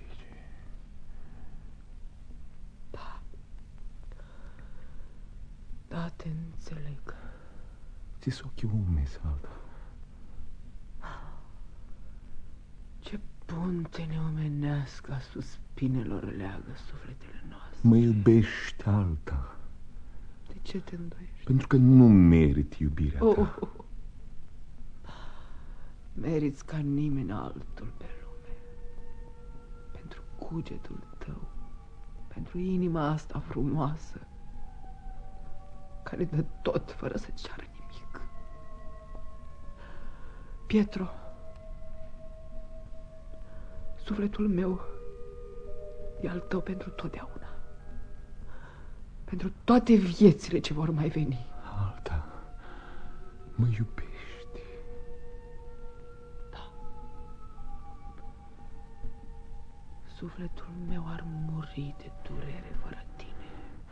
Da, te înțeleg. Ți-s ochii umezi, Alta. Ce punte neomenească a suspinelor leagă sufletele noastre. Mă iubești, Alta. De ce te îndoiești? Pentru că nu merit iubirea ta. Meriți ca nimeni altul pe lume. Pentru cugetul tău. Pentru inima asta frumoasă, care dă tot fără să ceară nimic. Pietro, sufletul meu e al tău pentru totdeauna. Pentru toate viețile ce vor mai veni. Alta, mă iubești? Da. Sufletul meu ar muri de durere fără tine.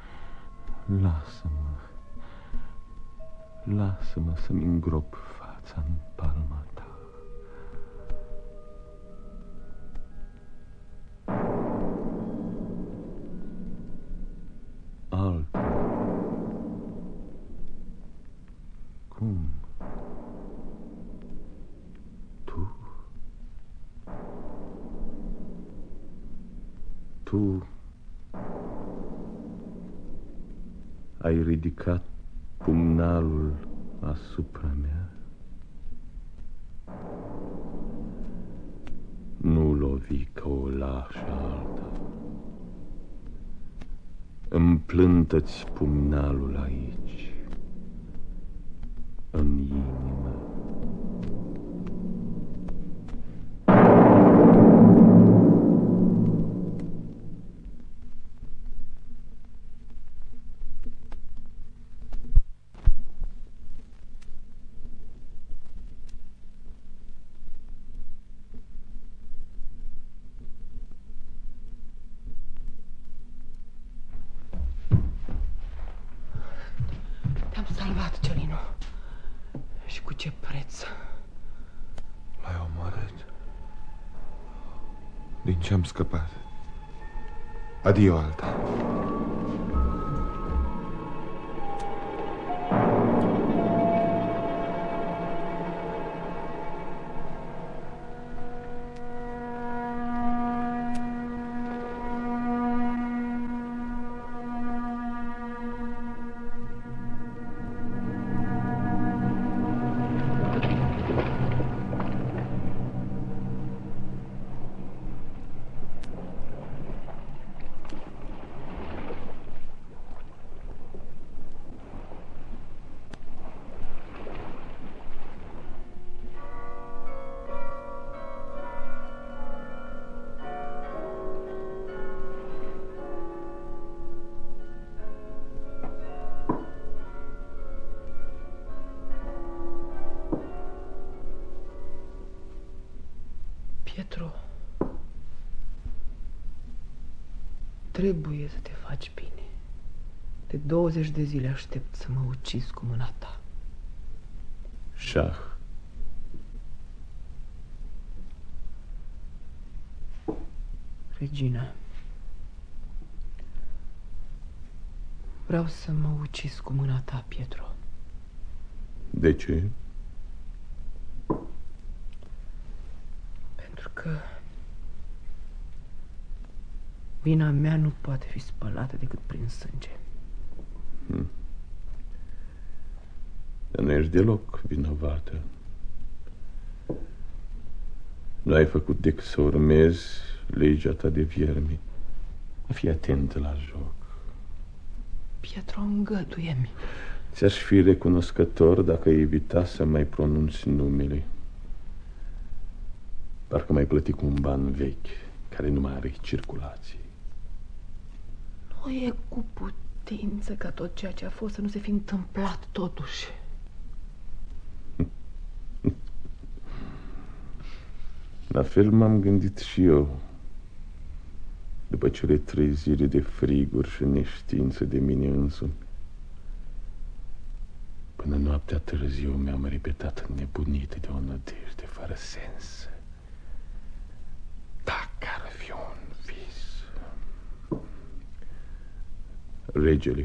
Lasă-mă să-mi îngrop fața în palma ta. Alta. Cum? Tu ai ridicat pumnalul asupra mea? Nu lovi ca o lașă, Alta. Împlântă-ți pumnalul aici, în inimă. Te-am salvat, Ciolino. Și cu ce preț? L-ai omorât. Din ce am scăpat? Adio, Alta. Pietro, trebuie să te faci bine. De 20 de zile aștept să mă ucizi cu mâna ta. Șah. Regina, vreau să mă ucizi cu mâna ta, Pietro. De ce? Pentru că vina mea nu poate fi spălată decât prin sânge. Dar nu ești deloc vinovată. Nu ai făcut decât să urmezi legea ta de viermi. Fii atentă la joc. Pietro, îngăduie-mi. Ți-aș fi recunoscător dacă ai evita să mai pronunți numele. Parcă mai plăti cu un ban vechi care nu mai are circulație. Nu e cu putință ca tot ceea ce a fost să nu se fi întâmplat totuși. La fel m-am gândit și eu. După cele 3 zile de friguri și neștiință de mine însumi. Până noaptea târziu mi-am repetat înnebunit de o nădejde fără sens. Dacă ar fi un vis. Regele,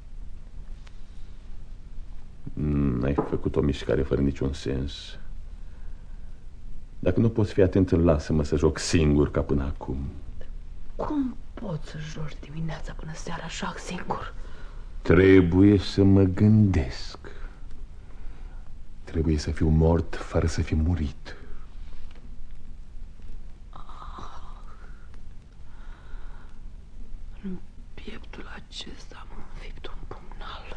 ai făcut o mișcare fără niciun sens. Dacă nu poți fi atent, lasă-mă să joc singur ca până acum. Cum poți să joci dimineața până seara așa singur? Trebuie să mă gândesc. Trebuie să fiu mort fără să fi murit. În pieptul acesta am înfipt un pumnal.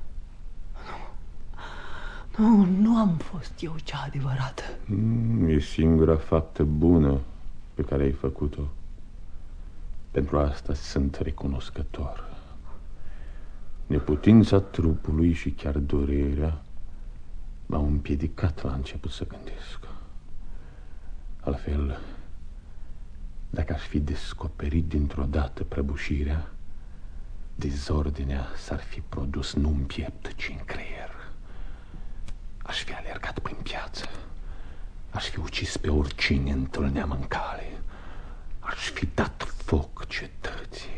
Nu am fost eu cea adevărată. E singura faptă bună pe care ai făcut-o. Pentru asta sunt recunoscător. Neputința trupului și chiar durerea m-au împiedicat la început să gândesc. Altfel, dacă aș fi descoperit dintr-o dată prăbușirea, dezordinea s-ar fi produs nu în piept, ci în creier. Aș fi alergat prin piață, aș fi ucis pe oricine întâlneam în cale, aș fi dat foc cetății.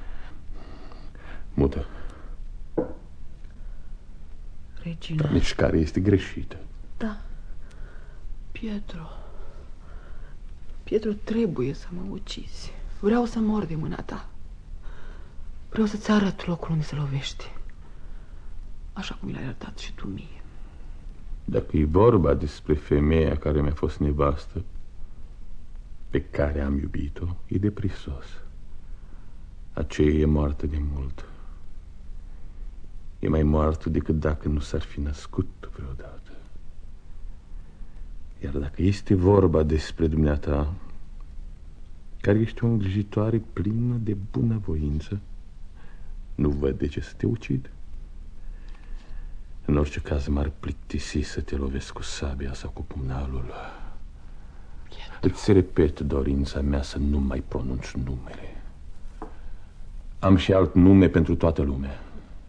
Mută. Regina. Mișcarea este greșită. Da. Pietro, trebuie să mă ucizi. Vreau să mor de mâna ta. Vreau să-ți arăt locul unde să lovești, așa cum mi l-ai arătat și tu mie. Dacă e vorba despre femeia care mi-a fost nevastă, pe care am iubit-o, e de prisos. Aceea e moartă de mult. E mai moartă decât dacă nu s-ar fi născut vreodată. Iar dacă este vorba despre dumneata, care ești o îngrijitoare plină de bunăvoință, nu văd de ce să te ucid. În orice caz m-ar plictisi să te lovesc cu sabia sau cu pumnalul. Îți repet dorința mea să nu mai pronunț numele. Am și alt nume pentru toată lumea.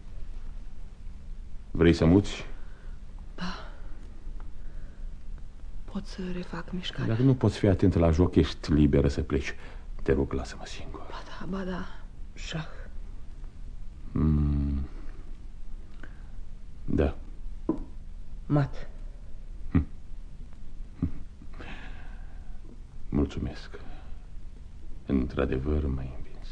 Vrei să muți? Da. Pot să refac mișcarea. Dacă nu poți fi atent la joc, ești liberă să pleci. Te rog, lasă-mă singur. Ba da, șah. Da. Mat. Mulțumesc. Într-adevăr m-ai învins.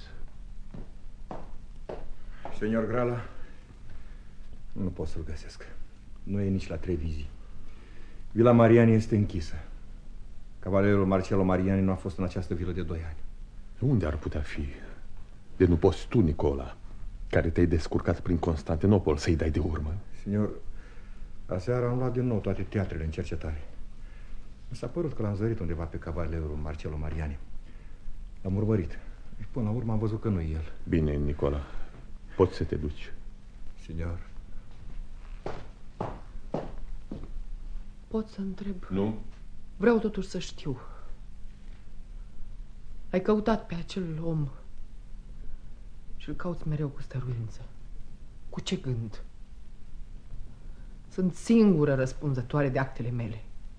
Senior Grala, nu pot să-l găsesc. Nu e nici la Trevizi. Vila Mariani este închisă. Cavalerul Marcello Mariani nu a fost în această vilă de 2 ani. Unde ar putea fi? De nu poți tu, Nicola, care te-ai descurcat prin Constantinopol, să-i dai de urmă? Senior, aseară am luat din nou toate teatrele în cercetare. Mi s-a părut că l-am zărit undeva pe cavalerul Marcello Mariani. L-am urmărit și până la urmă am văzut că nu e el. Bine, Nicola, poți să te duci. Senior. Pot să întreb? Nu? Vreau totuși să știu. Ai căutat pe acel om și îl cauți mereu cu stăruință. Cu ce gând? Sunt singură răspunzătoare de actele mele.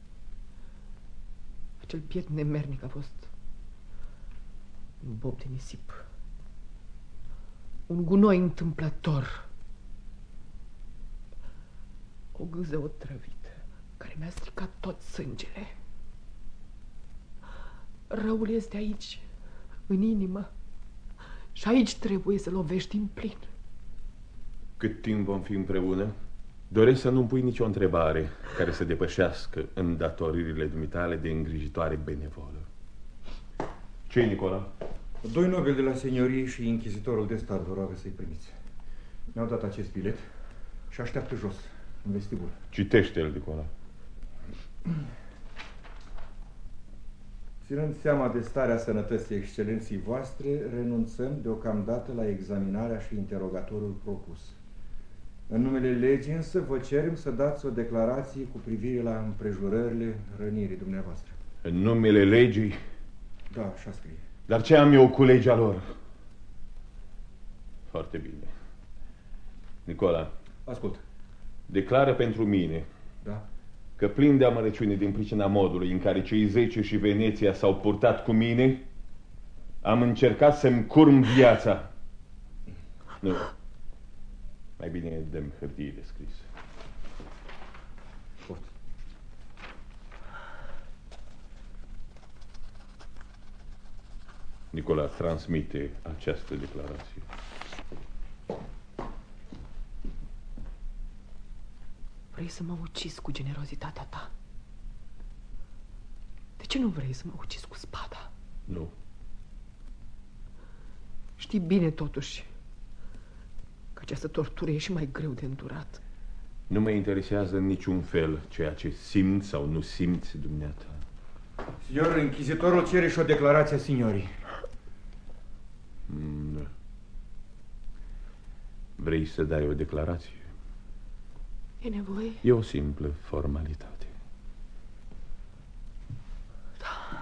Acel piet nemernic a fost un bob de nisip, un gunoi întâmplător, o gâză otrăvită care mi-a stricat tot sângele. Răul este aici, în inimă, și aici trebuie să lovești în plin. Cât timp vom fi împreună, doresc să nu-mi pui nicio întrebare care să depășească îndatoririle dumitale de îngrijitoare benevolă. Ce-i, Nicola? 2 nobili de la seniorie și inchizitorul de stat vă roagă să-i primiți. Mi-au dat acest bilet și așteaptă jos, în vestibul. Citește-l, Nicola. Ținând seama de starea sănătății excelenții voastre, renunțăm deocamdată la examinarea și interogatorul propus. În numele legii însă vă cerem să dați o declarație cu privire la împrejurările rănirii dumneavoastră. În numele legii? Da, așa scrie. Dar ce am eu cu legea lor? Foarte bine. Nicola. Ascult. Declară pentru mine. Da? Că plin de amărăciune din pricina modului în care cei 10 și Veneția s-au purtat cu mine, am încercat să-mi curm viața. Nu. Mai bine dăm hârtiile scrise. Pot. Nicola, transmite această declarație. Vrei să mă ucizi cu generozitatea ta? De ce nu vrei să mă ucizi cu spada? Nu. Știi bine totuși că această tortură e și mai greu de îndurat. Nu mă interesează în niciun fel ceea ce simți sau nu simți dumneata. Signor, închizitorul cere și o declarație a signorii. Vrei să dai o declarație? E nevoie? E o simplă formalitate. Da.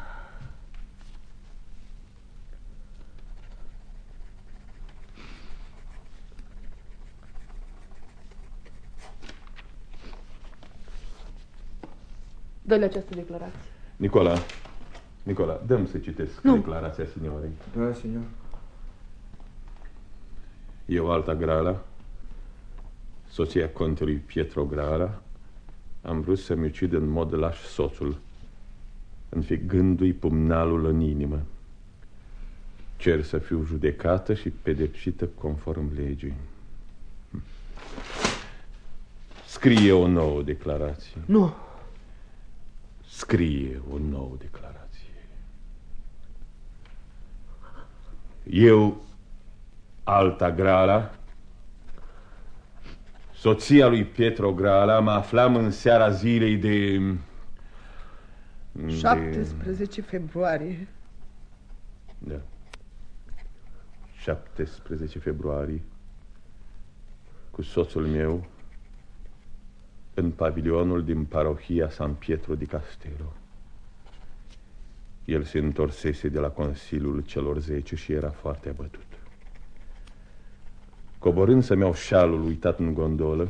Dă-le această declarație. Nicola, dăm să citesc declarația signorei. Da, signor. Eu, Alta Grala, soția contelui Pietro Grala, am vrut să-mi ucid în mod laș soțul, înfigându-i pumnalul în inimă. Cer să fiu judecată și pedepsită conform legii. Scrie o nouă declarație. Nu. Scrie o nouă declarație. Eu, Alta Grala, soția lui Pietro Grala, mă aflam în seara zilei de 17 februarie. Da. 17 februarie, cu soțul meu în pavilionul din parohia San Pietro di Castello. El se întorsese de la Consiliul celor 10 și era foarte abătut. Coborând să-mi iau șalul uitat în gondolă,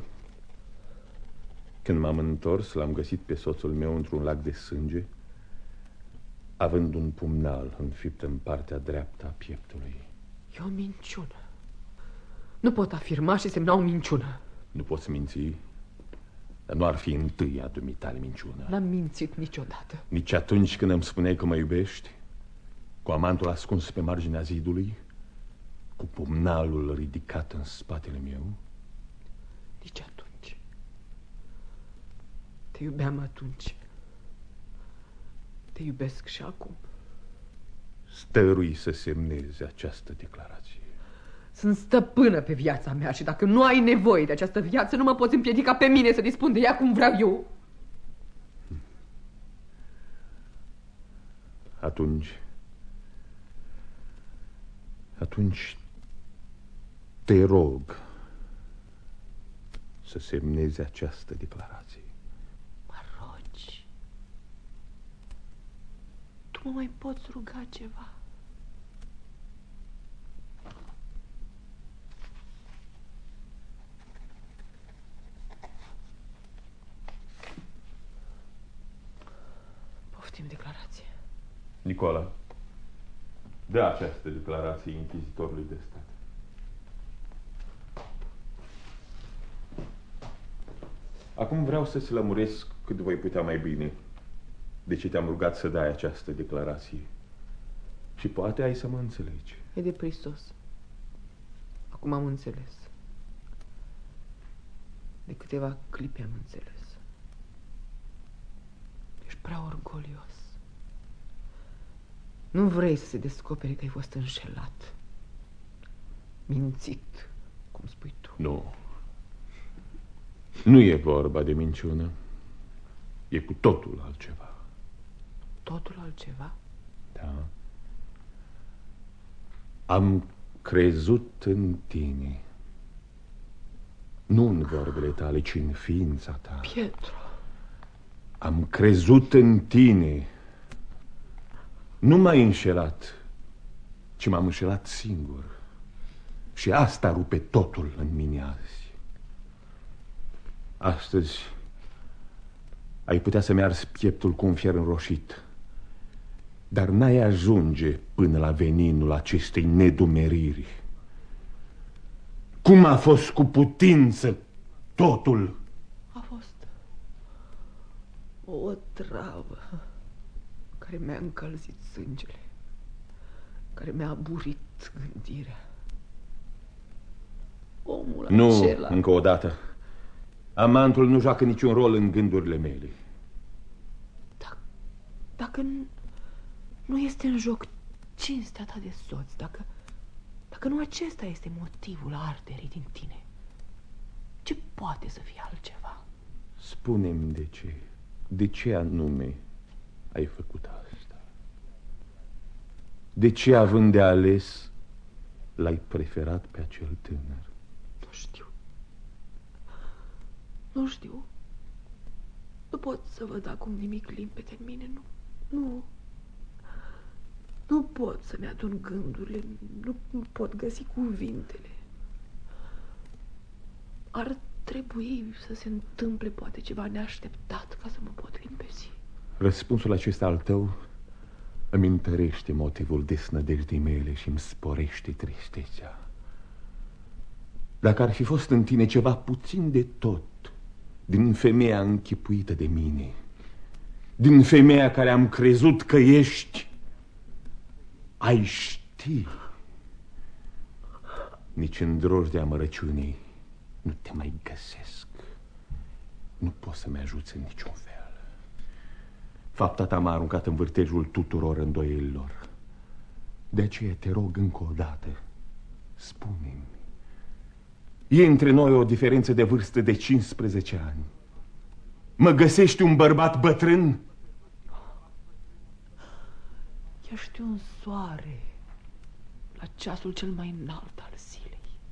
când m-am întors, l-am găsit pe soțul meu într-un lac de sânge, având un pumnal înfipt în partea dreaptă a pieptului. E o minciună. Nu pot afirma și semna o minciună. Nu poți minți, dar nu ar fi întâia dumitale minciună. N-am mințit niciodată. Nici atunci când îmi spuneai că mă iubești, cu amantul ascuns pe marginea zidului, cu pumnalul ridicat în spatele meu? Nici atunci. Te iubeam atunci. Te iubesc și acum. Stărui să semneze această declarație. Sunt stăpână pe viața mea și dacă nu ai nevoie de această viață, nu mă poți împiedica pe mine să dispun de ea cum vreau eu. Atunci te rog să semnezi această declarație. Mă rogi? Tu mă mai poți ruga ceva? Poftim declarație. Nicola, dă această declarație inchizitorului de stat. Acum vreau să-ți lămuresc cât voi putea mai bine de ce te-am rugat să dai această declarație. Și poate ai să mă înțelegi. E de pristos. Acum am înțeles. De câteva clipe am înțeles. Ești prea orgolios. Nu vrei să se descopere că ai fost înșelat, mințit, cum spui tu. Nu. Nu e vorba de minciună. E cu totul altceva. Totul altceva? Da. Am crezut în tine. Nu în vorbele tale, ci în ființa ta. Pietro. Am crezut în tine. Nu m-ai înșelat, ci m-am înșelat singur. Și asta rupe totul în mine azi. Astăzi ai putea să-mi arzi pieptul cu un fier înroșit, dar n-ai ajunge până la veninul acestei nedumeriri. Cum a fost cu putință totul? A fost o travă care mi-a încălzit sângele, care mi-a aburit gândirea. Omul acela... Nu, încă o dată. Amantul nu joacă niciun rol în gândurile mele. Dacă nu este în joc cinstea ta de soț, dacă nu acesta este motivul arderii din tine, ce poate să fie altceva? Spune-mi de ce. De ce anume ai făcut asta? De ce, având de ales, l-ai preferat pe acel tânăr? Nu știu. Nu știu. Nu pot să văd acum nimic limpede în mine. Nu pot să-mi adun gândurile. Nu pot găsi cuvintele. Ar trebui să se întâmple poate ceva neașteptat ca să mă pot limpezi. Răspunsul acesta al tău îmi întărește motivul desnădejdii mele și îmi sporește tristețea. Dacă ar fi fost în tine ceva puțin de tot din femeia închipuită de mine, din femeia care am crezut că ești, ai ști, nici în drojdea amărăciunii nu te mai găsesc. Nu poți să-mi ajuți în niciun fel. Fapta ta m-a aruncat în vârtejul tuturor îndoielilor. De aceea te rog încă o dată, spune-mi, e între noi o diferență de vârstă de 15 ani. Mă găsești un bărbat bătrân? Ești un soare la ceasul cel mai înalt al zilei.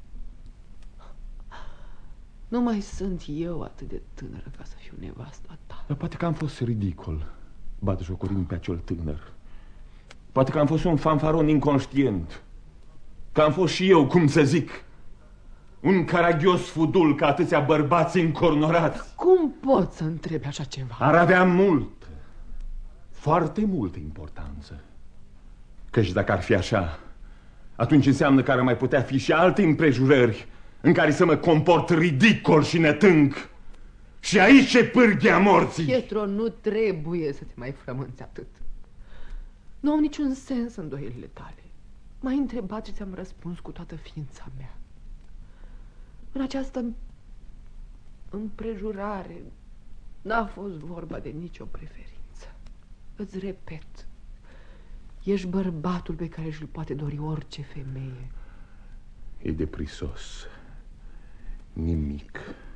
Nu mai sunt eu atât de tânără ca să fiu nevasta ta. Dar poate că am fost ridicol, batjocorind pe acel tânăr. Poate că am fost un fanfaron inconștient, că am fost și eu, cum să zic, un caragios fudul ca atâția bărbați încornorați. Cum poți să întrebi așa ceva? Ar avea mult foarte multă importanță. Căci dacă ar fi așa, atunci înseamnă că ar mai putea fi și alte împrejurări în care să mă comport ridicol și netâng. Și aici e pârghia morții. Pietro, nu trebuie să te mai frămânți atât. Nu au niciun sens îndoielile tale. M-ai întrebat și ți-am răspuns cu toată ființa mea. În această împrejurare n-a fost vorba de nicio preferință. Îți repet, ești bărbatul pe care și-l poate dori orice femeie. E de prisos. Nimic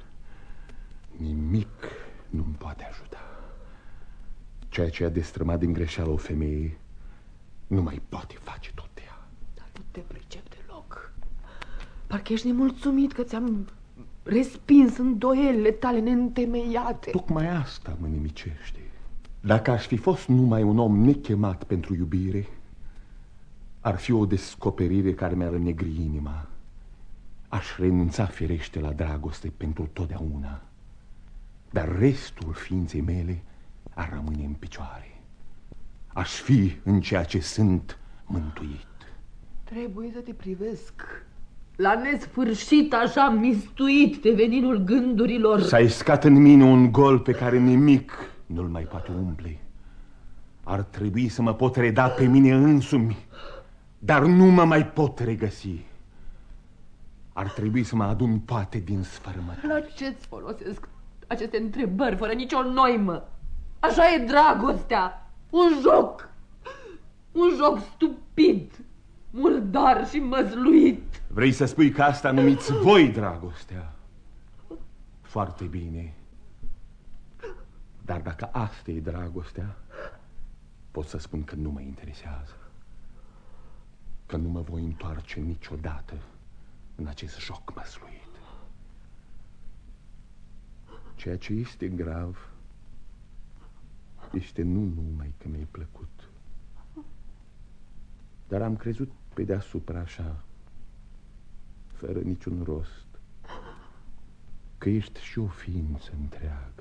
nu-mi poate ajuta. Ceea ce a destrămat din greșeală o femeie nu mai poate face tot ea. Dar nu te pricep deloc. Parcă ești nemulțumit că ți-am respins îndoielile tale neîntemeiate. Tocmai asta mă nimicește. Dacă aș fi fost numai un om nechemat pentru iubire, ar fi o descoperire care mi-ar înnegri inima. Aș renunța firește la dragoste pentru totdeauna, dar restul ființei mele ar rămâne în picioare. Aș fi în ceea ce sunt mântuit. Trebuie să te privesc la nesfârșit așa mistuit de veninul gândurilor. S-a iscat în mine un gol pe care nimic nu-l mai poate umple. Ar trebui să mă pot reda pe mine însumi, dar nu mă mai pot regăsi. Ar trebui să mă adun poate din sfărâmături. La ce-ți folosesc aceste întrebări fără nicio noimă? Așa e dragostea. Un joc stupid, murdar și măzluit. Vrei să spui că asta numiți voi dragostea? Foarte bine. Dar dacă asta e dragostea, pot să spun că nu mă interesează. Că nu mă voi întoarce niciodată în acest joc măsluit. Ceea ce este grav este nu numai că mi-ai plăcut, dar am crezut pe deasupra așa, fără niciun rost, că ești și o ființă întreagă.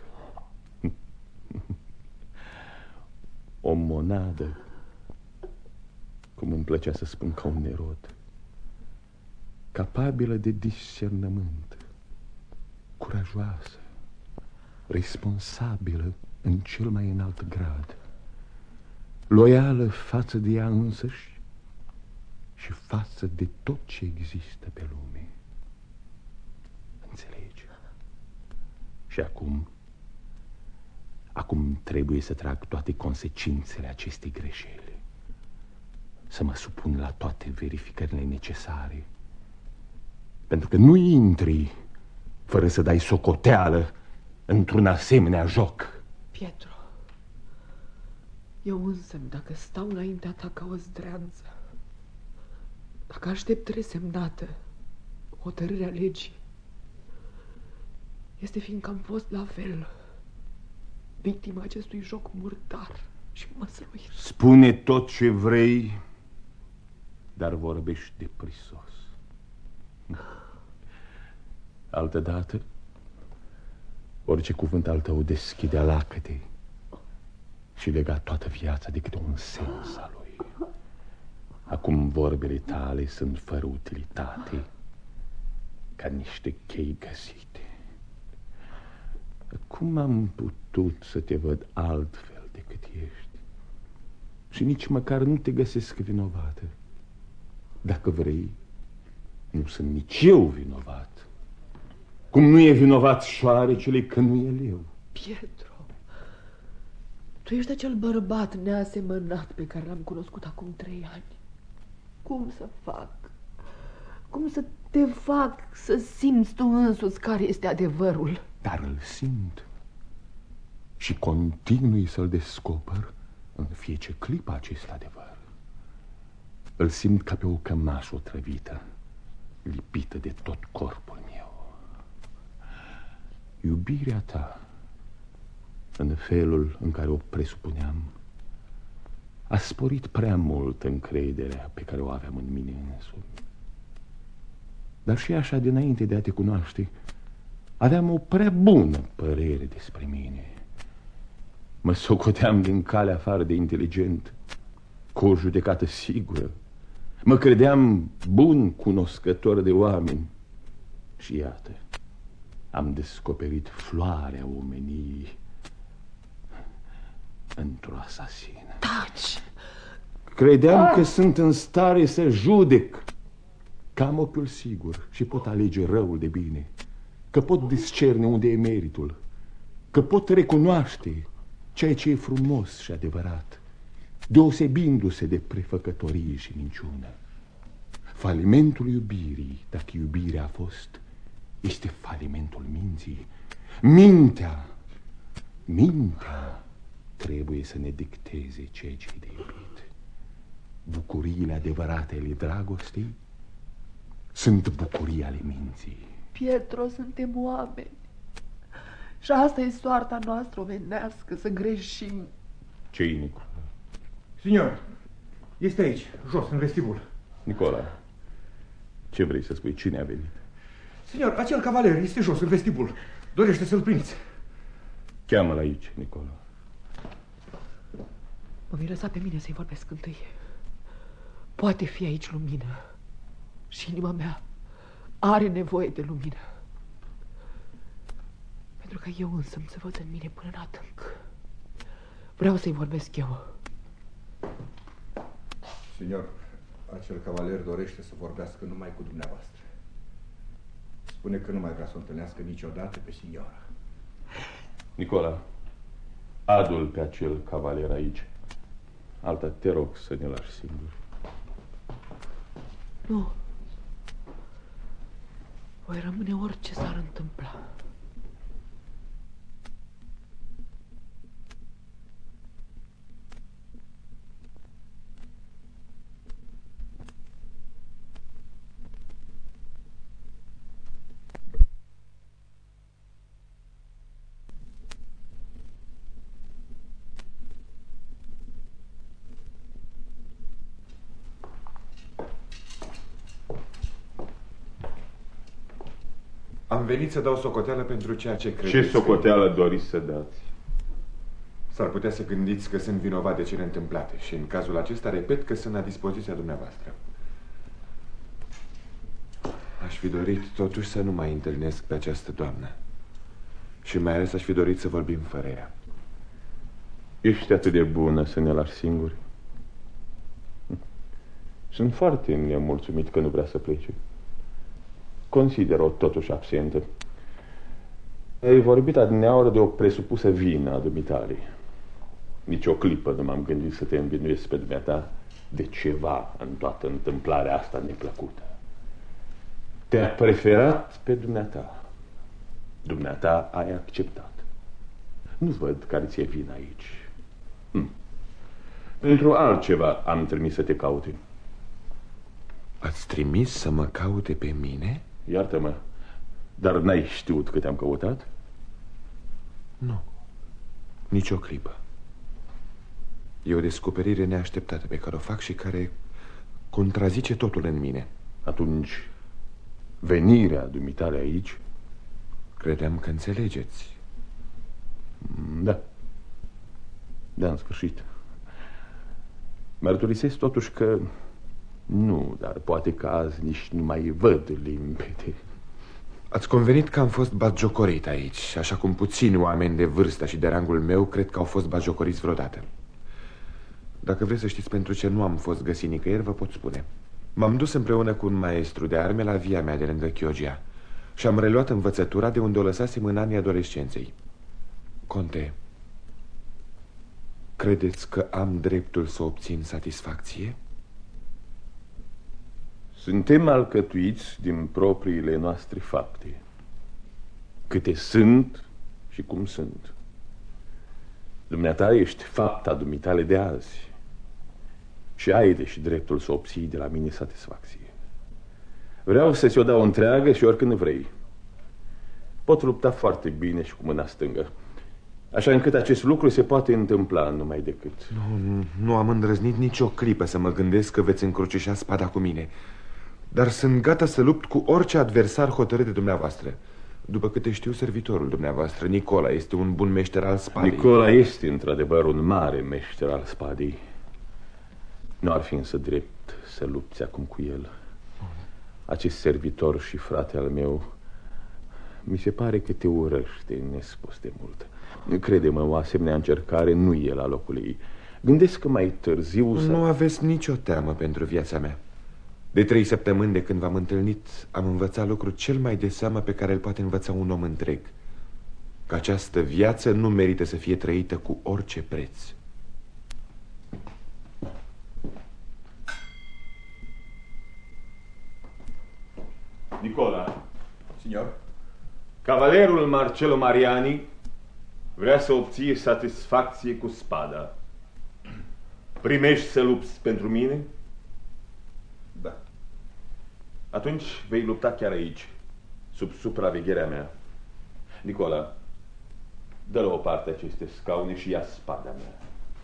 O monadă, cum îmi plăcea să spun, ca un nerod, capabilă de discernământ, curajoasă, responsabilă în cel mai înalt grad, loială față de ea însăși și față de tot ce există pe lume. Înțelegi? Și acum trebuie să trag toate consecințele acestei greșeli, să mă supun la toate verificările necesare, pentru că nu intri fără să dai socoteală într-un asemenea joc. Pietro, eu însă, dacă stau înaintea ta ca o zdreanță, dacă aștept resemnată hotărârea legii, este fiindcă am fost la fel victima acestui joc murdar și măsluit. Spune tot ce vrei, dar vorbești de prisos. Altădată, orice cuvânt al tău deschidea lacăte și lega toată viața de câte un sens al lui. Acum vorbele tale sunt fără utilitate, ca niște chei găsite. Cum am putut să te văd altfel decât ești? Și nici măcar nu te găsesc vinovată. Dacă vrei, nu sunt nici eu vinovat. Cum nu e vinovat șoarecele că nu e leu. Pietro, tu ești acel bărbat neasemănat pe care l-am cunoscut acum 3 ani. Cum să fac? Cum să te fac să simți tu însuți care este adevărul? Dar îl simt și continui să-l descoper în fiecare clipă acest adevăr. Îl simt ca pe o cămașă otrăvită, lipită de tot corpul meu. Iubirea ta, în felul în care o presupuneam, a sporit prea mult încrederea pe care o aveam în mine însumi. Dar și așa, dinainte de a te cunoaște, aveam o prea bună părere despre mine. Mă socoteam din calea afară de inteligent, cu o judecată sigură. Mă credeam bun cunoscător de oameni. Și iată, am descoperit floarea omeniei într-o asasină. Taci! Credeam că sunt în stare să judec, că am ochiul sigur și pot alege răul de bine, că pot discerne unde e meritul, că pot recunoaște ceea ce e frumos și adevărat, deosebindu-se de prefăcătorie și minciună. Falimentul iubirii, dacă iubirea a fost, este falimentul minții. Mintea trebuie să ne dicteze ceea ce e de iubit. Bucuriile adevărate ale dragostei sunt bucurii ale minții. Pietro, suntem oameni. Și asta e soarta noastră omenească, să greșim. Ce-i, Nicola? Signor, este aici, jos, în vestibul. Nicola, ce vrei să spui? Cine a venit? Signor, acel cavaler este jos, în vestibul. Dorește să-l prinzi. Cheamă-l aici, Nicola. Mă vei lăsa pe mine să-i vorbesc întâi. Poate fi aici lumină. Și inima mea are nevoie de lumină. Pentru că eu însă să văd în mine până în adânc. Vreau să-i vorbesc eu. Signor, acel cavaler dorește să vorbească numai cu dumneavoastră. Spune că nu mai vrea să o întâlnească niciodată pe signora. Nicola, adu-l pe acel cavaler aici. Alta, te rog să ne lași singur. Nu. Voi rămâne orice s-ar întâmpla. Am venit să dau socoteală pentru ceea ce credeți. Ce socoteală doriți să dați? S-ar putea să gândiți că sunt vinovat de cele întâmplate și în cazul acesta repet că sunt la dispoziția dumneavoastră. Aș fi dorit totuși să nu mai întâlnesc pe această doamnă. Și mai ales aș fi dorit să vorbim fără ea. Ești atât de bună să ne lași singuri? Sunt foarte nemulțumit că nu vrea să plece. Consider-o totuși absentă. Ai vorbit adineaură de o presupusă vină a dumitale. Nici o clipă nu m-am gândit să te învinuiesc pe dumneata de ceva în toată întâmplarea asta neplăcută. Te-a preferat pe dumneata. Dumneata ai acceptat. Nu văd care ți-e vina aici. Pentru altceva am trimis să te caute. Ați trimis să mă caute pe mine? Iartă-mă, dar n-ai știut că te-am căutat? Nu, nici o clipă. E o descoperire neașteptată pe care o fac și care contrazice totul în mine. Atunci, venirea dumitale aici? Credeam că înțelegeți. Da. Da, în sfârșit. Mărturisesc totuși că nu, dar poate că azi nici nu mai văd limpede. Ați convenit că am fost batjocorit aici, așa cum puțini oameni de vârstă și de rangul meu cred că au fost batjocoriți vreodată. Dacă vreți să știți pentru ce nu am fost găsit nicăieri, vă pot spune. M-am dus împreună cu un maestru de arme la via mea de lângă Chioggia și am reluat învățătura de unde o lăsasem în anii adolescenței. Conte, credeți că am dreptul să obțin satisfacție? Suntem alcătuiți din propriile noastre fapte. Câte sunt și cum sunt. Dumneata ești fapta dumitale de azi și ai deși dreptul să obții de la mine satisfacție. Vreau să-ți o dau întreagă și oricând vrei. Pot lupta foarte bine și cu mâna stângă, așa încât acest lucru se poate întâmpla numai decât. Nu am îndrăznit nicio clipă să mă gândesc că veți încrucișa spada cu mine, dar sunt gata să lupt cu orice adversar hotărât de dumneavoastră. După câte știu, servitorul dumneavoastră, Nicola, este un bun meșter al spadei. Nicola este într-adevăr un mare meșter al spadei. Nu ar fi însă drept să lupți acum cu el. Acest servitor și frate al meu mi se pare că te urăște nespus de mult. Crede-mă, o asemenea încercare nu e la locul ei. Gândesc că mai târziu Nu aveți nicio teamă pentru viața mea. De 3 săptămâni de când v-am întâlnit, am învățat lucrul cel mai de seamă pe care îl poate învăța un om întreg: că această viață nu merită să fie trăită cu orice preț. Nicola. Signor? Cavalerul Marcello Mariani vrea să obții satisfacție cu spada. Primești să lupți pentru mine? Da. Atunci vei lupta chiar aici, sub supravegherea mea. Nicola, dă la o parte aceste scaune și ia spada mea.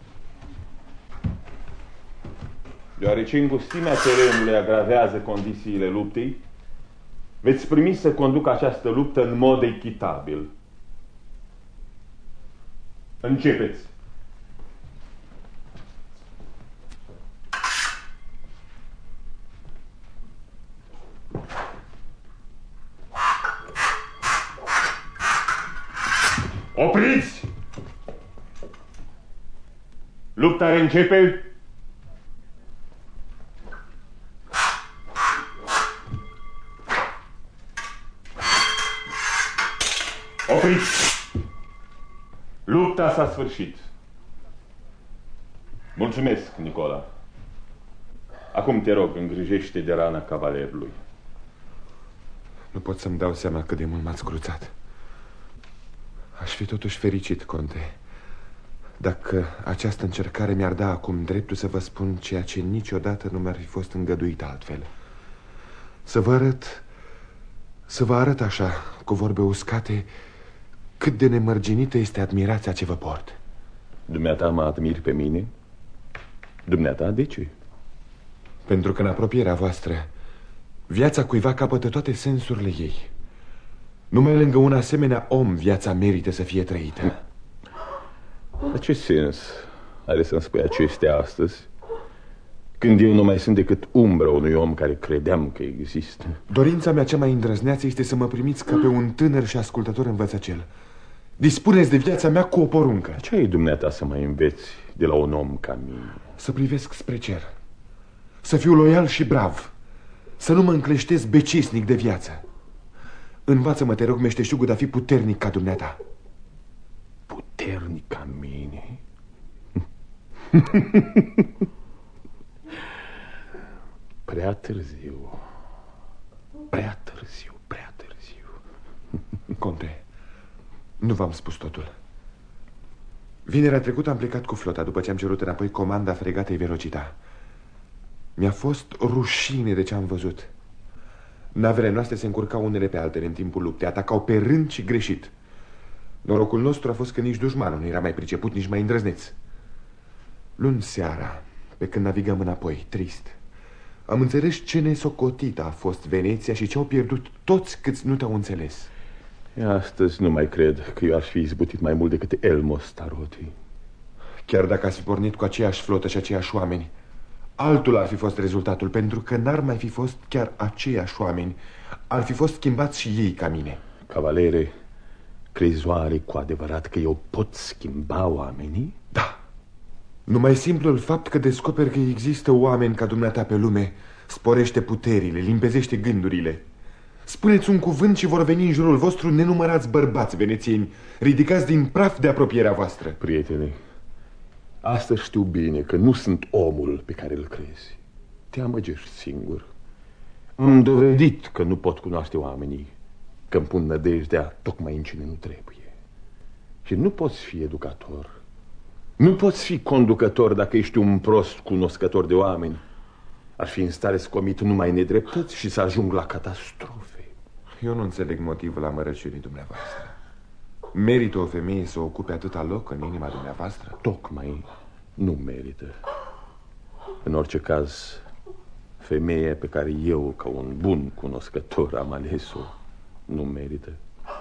Deoarece îngustimea terenului agravează condițiile luptei, veți primi să conduc această luptă în mod echitabil. Începeți! Opriți! Lupta reîncepe. Opriți! Lupta s-a sfârșit. Mulțumesc, Nicola. Acum te rog, îngrijește de rana cavalerului. Nu pot să-mi dau seama cât de mult m-ați cruțat. Aș fi totuși fericit, conte, dacă această încercare mi-ar da acum dreptul să vă spun ceea ce niciodată nu mi-ar fi fost îngăduit altfel. Să vă arăt așa, cu vorbe uscate, cât de nemărginită este admirația ce vă port. Dumneata mă admiri pe mine? Dumneata, de ce? Pentru că în apropierea voastră viața cuiva capătă toate sensurile ei. Numai lângă un asemenea om viața merită să fie trăită. La ce sens are să-mi spui acestea astăzi, când eu nu mai sunt decât umbră unui om care credeam că există? Dorința mea cea mai îndrăzneață este să mă primiți ca pe un tânăr și ascultător învățăcel. Dispuneți de viața mea cu o poruncă. Ce ai dumneata să mai înveți de la un om ca mine? Să privesc spre cer, să fiu loial și brav, să nu mă încleștez becisnic de viață. Învață-mă, te rog, meșteșugul, de a fi puternic ca dumneata. Puternic ca mine? Prea târziu. Prea târziu, prea târziu. Conte, nu v-am spus totul. Vinerea trecută am plecat cu flota după ce am cerut înapoi comanda fregatei Velocita. Mi-a fost rușine de ce am văzut. Navele noastre se încurcau unele pe altele în timpul luptei, atacau pe rând și greșit. Norocul nostru a fost că nici dușmanul nu era mai priceput, nici mai îndrăzneț. Luni seara, pe când navigăm înapoi, trist, am înțeles ce nesocotită a fost Veneția și ce au pierdut toți câți nu te-au înțeles. Astăzi nu mai cred că eu aș fi izbutit mai mult decât Elmo Staroti. Chiar dacă ați fi pornit cu aceeași flotă și aceiași oameni, altul ar fi fost rezultatul, pentru că n-ar mai fi fost chiar aceiași oameni. Ar fi fost schimbați și ei ca mine. Cavalere, crezi oare cu adevărat că eu pot schimba oamenii? Da. Numai simplul fapt că descoperi că există oameni ca dumneata pe lume sporește puterile, limpezește gândurile. Spuneți un cuvânt și vor veni în jurul vostru nenumărați bărbați venețieni, ridicați din praf de apropierea voastră. Prietene, astăzi știu bine că nu sunt omul pe care îl crezi. Te amăgești singur. Am dovedit că nu pot cunoaște oamenii, că îmi pun nădejdea tocmai în cine nu trebuie. Și nu poți fi educator, nu poți fi conducător dacă ești un prost cunoscător de oameni. Ar fi în stare să comit numai nedreptăți și să ajung la catastrofe. Eu nu înțeleg motivul amărăciunii dumneavoastră. Merită o femeie să ocupe atâta loc în inima dumneavoastră? Tocmai nu merită. În orice caz, femeia pe care eu, ca un bun cunoscător, am ales-o, nu merită.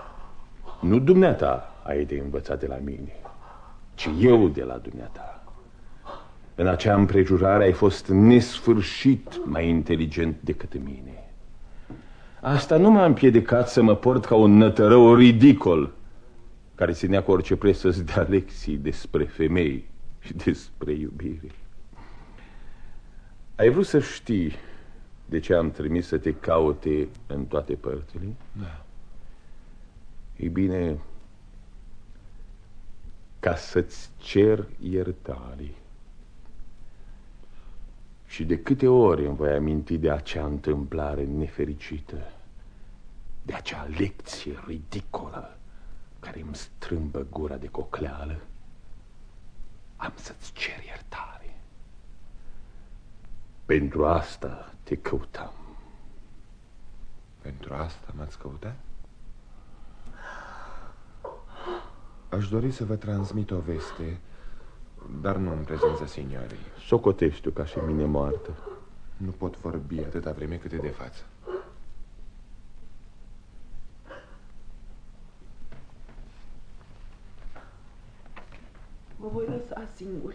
Nu dumneata ai de învățat de la mine, ci eu de la dumneata. În acea împrejurare ai fost nesfârșit mai inteligent decât mine. Asta nu m-a împiedicat să mă port ca un nătărău ridicol care ținea cu orice preț să-ți dea lecții despre femei și despre iubire. Ai vrut să știi de ce am trimis să te caute în toate părțile? Da. Ei bine, ca să-ți cer iertare. Și de câte ori îmi voi aminti de acea întâmplare nefericită, de acea lecție ridicolă care îmi strâmbă gura de cocleală, am să-ți cer iertare. Pentru asta te căutam. Pentru asta m-ați căutat? Aș dori să vă transmit o veste, dar nu în prezența signorii. Socotește-o ca și mine moartă. Nu pot vorbi atâta vreme cât e de față. Mă voi lăsa singuri.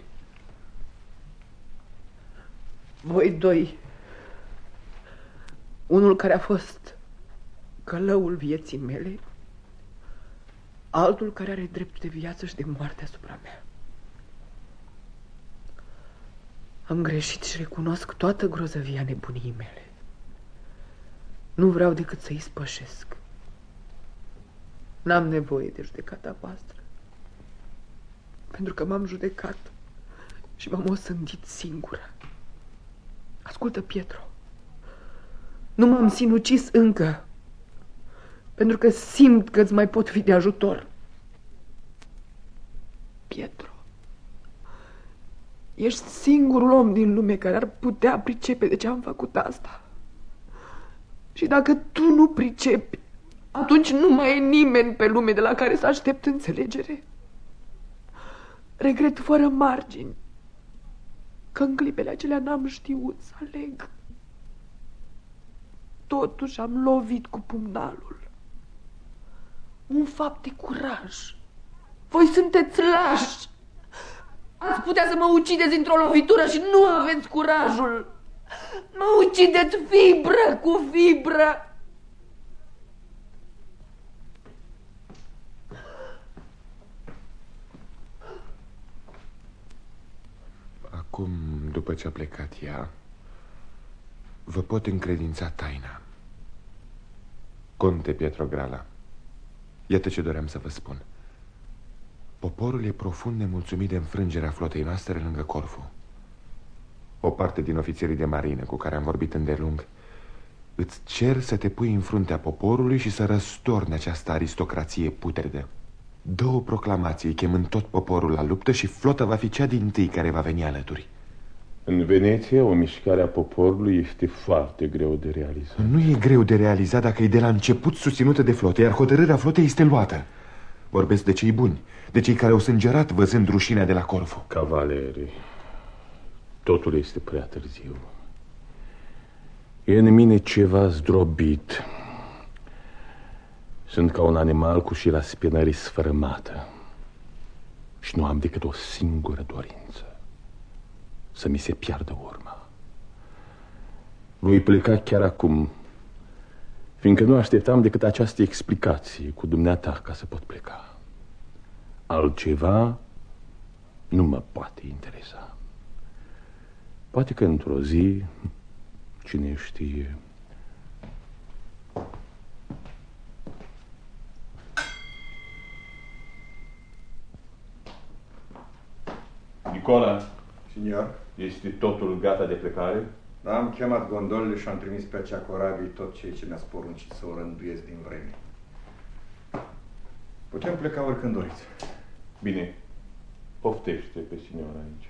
Voi doi. Unul care a fost călăul vieții mele, altul care are dreptul de viață și de moarte asupra mea. Am greșit și recunosc toată grozăvia nebuniei mele. Nu vreau decât să-i spășesc. N-am nevoie de judecata voastră, pentru că m-am judecat și m-am osândit singură. Ascultă, Pietro, nu m-am sinucis încă, pentru că simt că îți mai pot fi de ajutor. Pietro, ești singurul om din lume care ar putea pricepe de ce am făcut asta. Și dacă tu nu pricepi, atunci nu mai e nimeni pe lume de la care să aștept înțelegere. Regret fără margini că în clipele acelea n-am știut să aleg. Totuși am lovit cu pumnalul. Un fapt de curaj. Voi sunteți lași. Ați putea să mă ucideți într-o lovitură și nu aveți curajul. Mă ucideți fibră cu fibră. Acum, după ce a plecat ea, vă pot încredința taina. Conte Pietro Grala, iată ce doream să vă spun. Poporul e profund nemulțumit de înfrângerea flotei noastre lângă Corfu. O parte din ofițerii de marină cu care am vorbit îndelung îți cer să te pui în fruntea poporului și să răstorni această aristocrație putredă. Dă o proclamație chemând tot poporul la luptă și flota va fi cea dintâi care va veni alături. În Veneția, o mișcare a poporului este foarte greu de realizat. Nu e greu de realizat dacă e de la început susținută de flotă, iar hotărârea flotei este luată. Vorbesc de cei buni, de cei care au sângerat văzând rușinea de la Corfu. Cavaleri, totul este prea târziu. E în mine ceva zdrobit. Sunt ca un animal cu șira spinării sfărâmată și nu am decât o singură dorință: să mi se piardă urma. Voi pleca chiar acum, fiindcă nu așteptam decât această explicație cu dumneata ca să pot pleca. Altceva nu mă poate interesa. Poate că într-o zi, cine știe... Nicola, Signor? este totul gata de plecare? Da, am chemat gondolele și am trimis pe acea corabie tot ceea ce mi-ați poruncit să o rânduiesc din vreme. Putem pleca oricând doriți. Bine, poftește pe signora aici.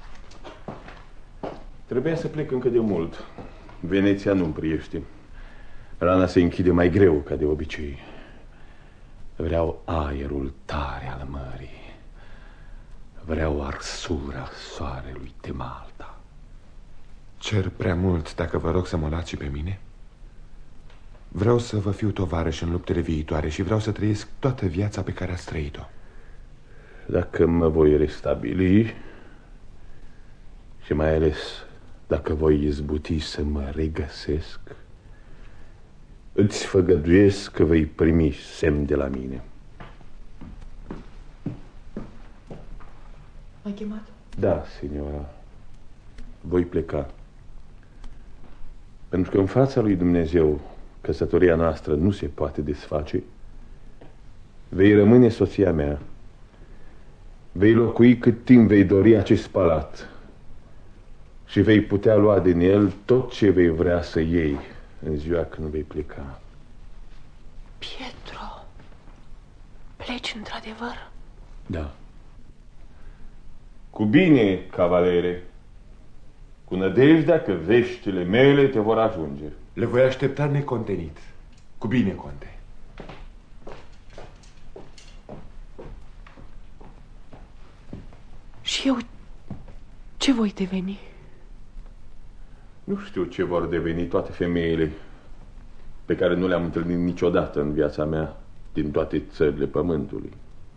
Trebuia să plec încă de mult. Veneția nu-mi priește. Rana se închide mai greu ca de obicei. Vreau aerul tare al mării. Vreau arsura soarelui de Malta. Cer prea mult dacă vă rog să mă luați și pe mine? Vreau să vă fiu tovarăș în luptele viitoare și vreau să trăiesc toată viața pe care ați trăit-o. Dacă mă voi restabili și mai ales dacă voi izbuti să mă regăsesc, îți făgăduiesc că vei primi semn de la mine. M-ai chemat? Da, signora. Voi pleca. Pentru că în fața lui Dumnezeu căsătoria noastră nu se poate desface. Vei rămâne soția mea. Vei locui cât timp vei dori acest palat și vei putea lua din el tot ce vei vrea să iei în ziua când vei pleca. Pietro, pleci într-adevăr? Da. Cu bine, cavalere, cu nădejdea că veștile mele te vor ajunge. Le voi aștepta necontenit. Cu bine, conte. Și eu ce voi deveni? Nu știu ce vor deveni toate femeile pe care nu le-am întâlnit niciodată în viața mea din toate țările pământului.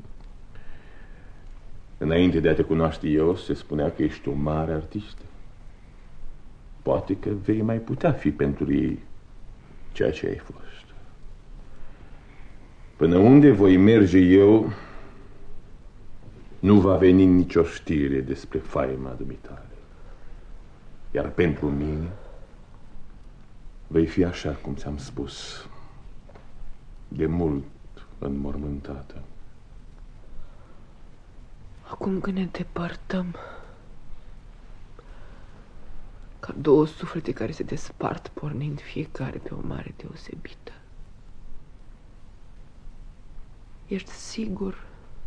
Înainte de a te cunoaște eu, se spunea că ești un mare artist. Poate că vei mai putea fi pentru ei ceea ce ai fost. Până unde voi merge eu, nu va veni nicio știre despre faima dumitale. Iar pentru mine vei fi așa cum ți-am spus, de mult înmormântată. Acum când ne depărtăm, ca două suflete care se despart, pornind fiecare pe o mare deosebită. Ești sigur,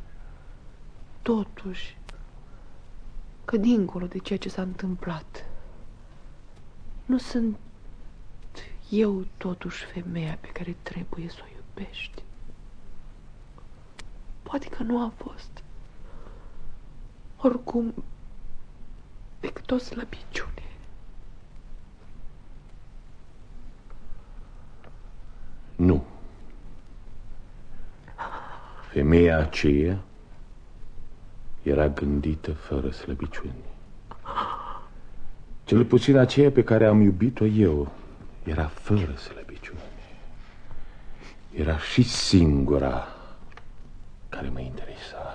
totuși, că dincolo de ceea ce s-a întâmplat, nu sunt eu totuși femeia pe care trebuie să o iubești? Poate că nu a fost. Oricum, decât o slăbiciune. Nu. Femeia aceea era gândită fără slăbiciuni. Cel puțin aceea pe care am iubit-o eu era fără slăbiciuni. Era și singura care mă interesa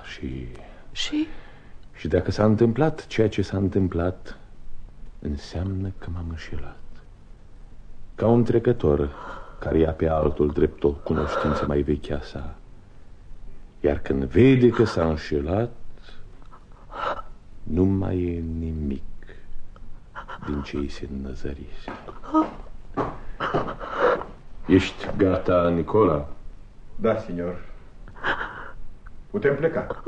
și dacă s-a întâmplat ceea ce s-a întâmplat, înseamnă că m-am înșelat. Ca un trecător care ia pe altul drept o cunoștință mai veche a sa. Iar când vede că s-a înșelat, nu mai e nimic din ce îi se înnăzărise. Ești gata, Nicola? Da, signor. Putem pleca.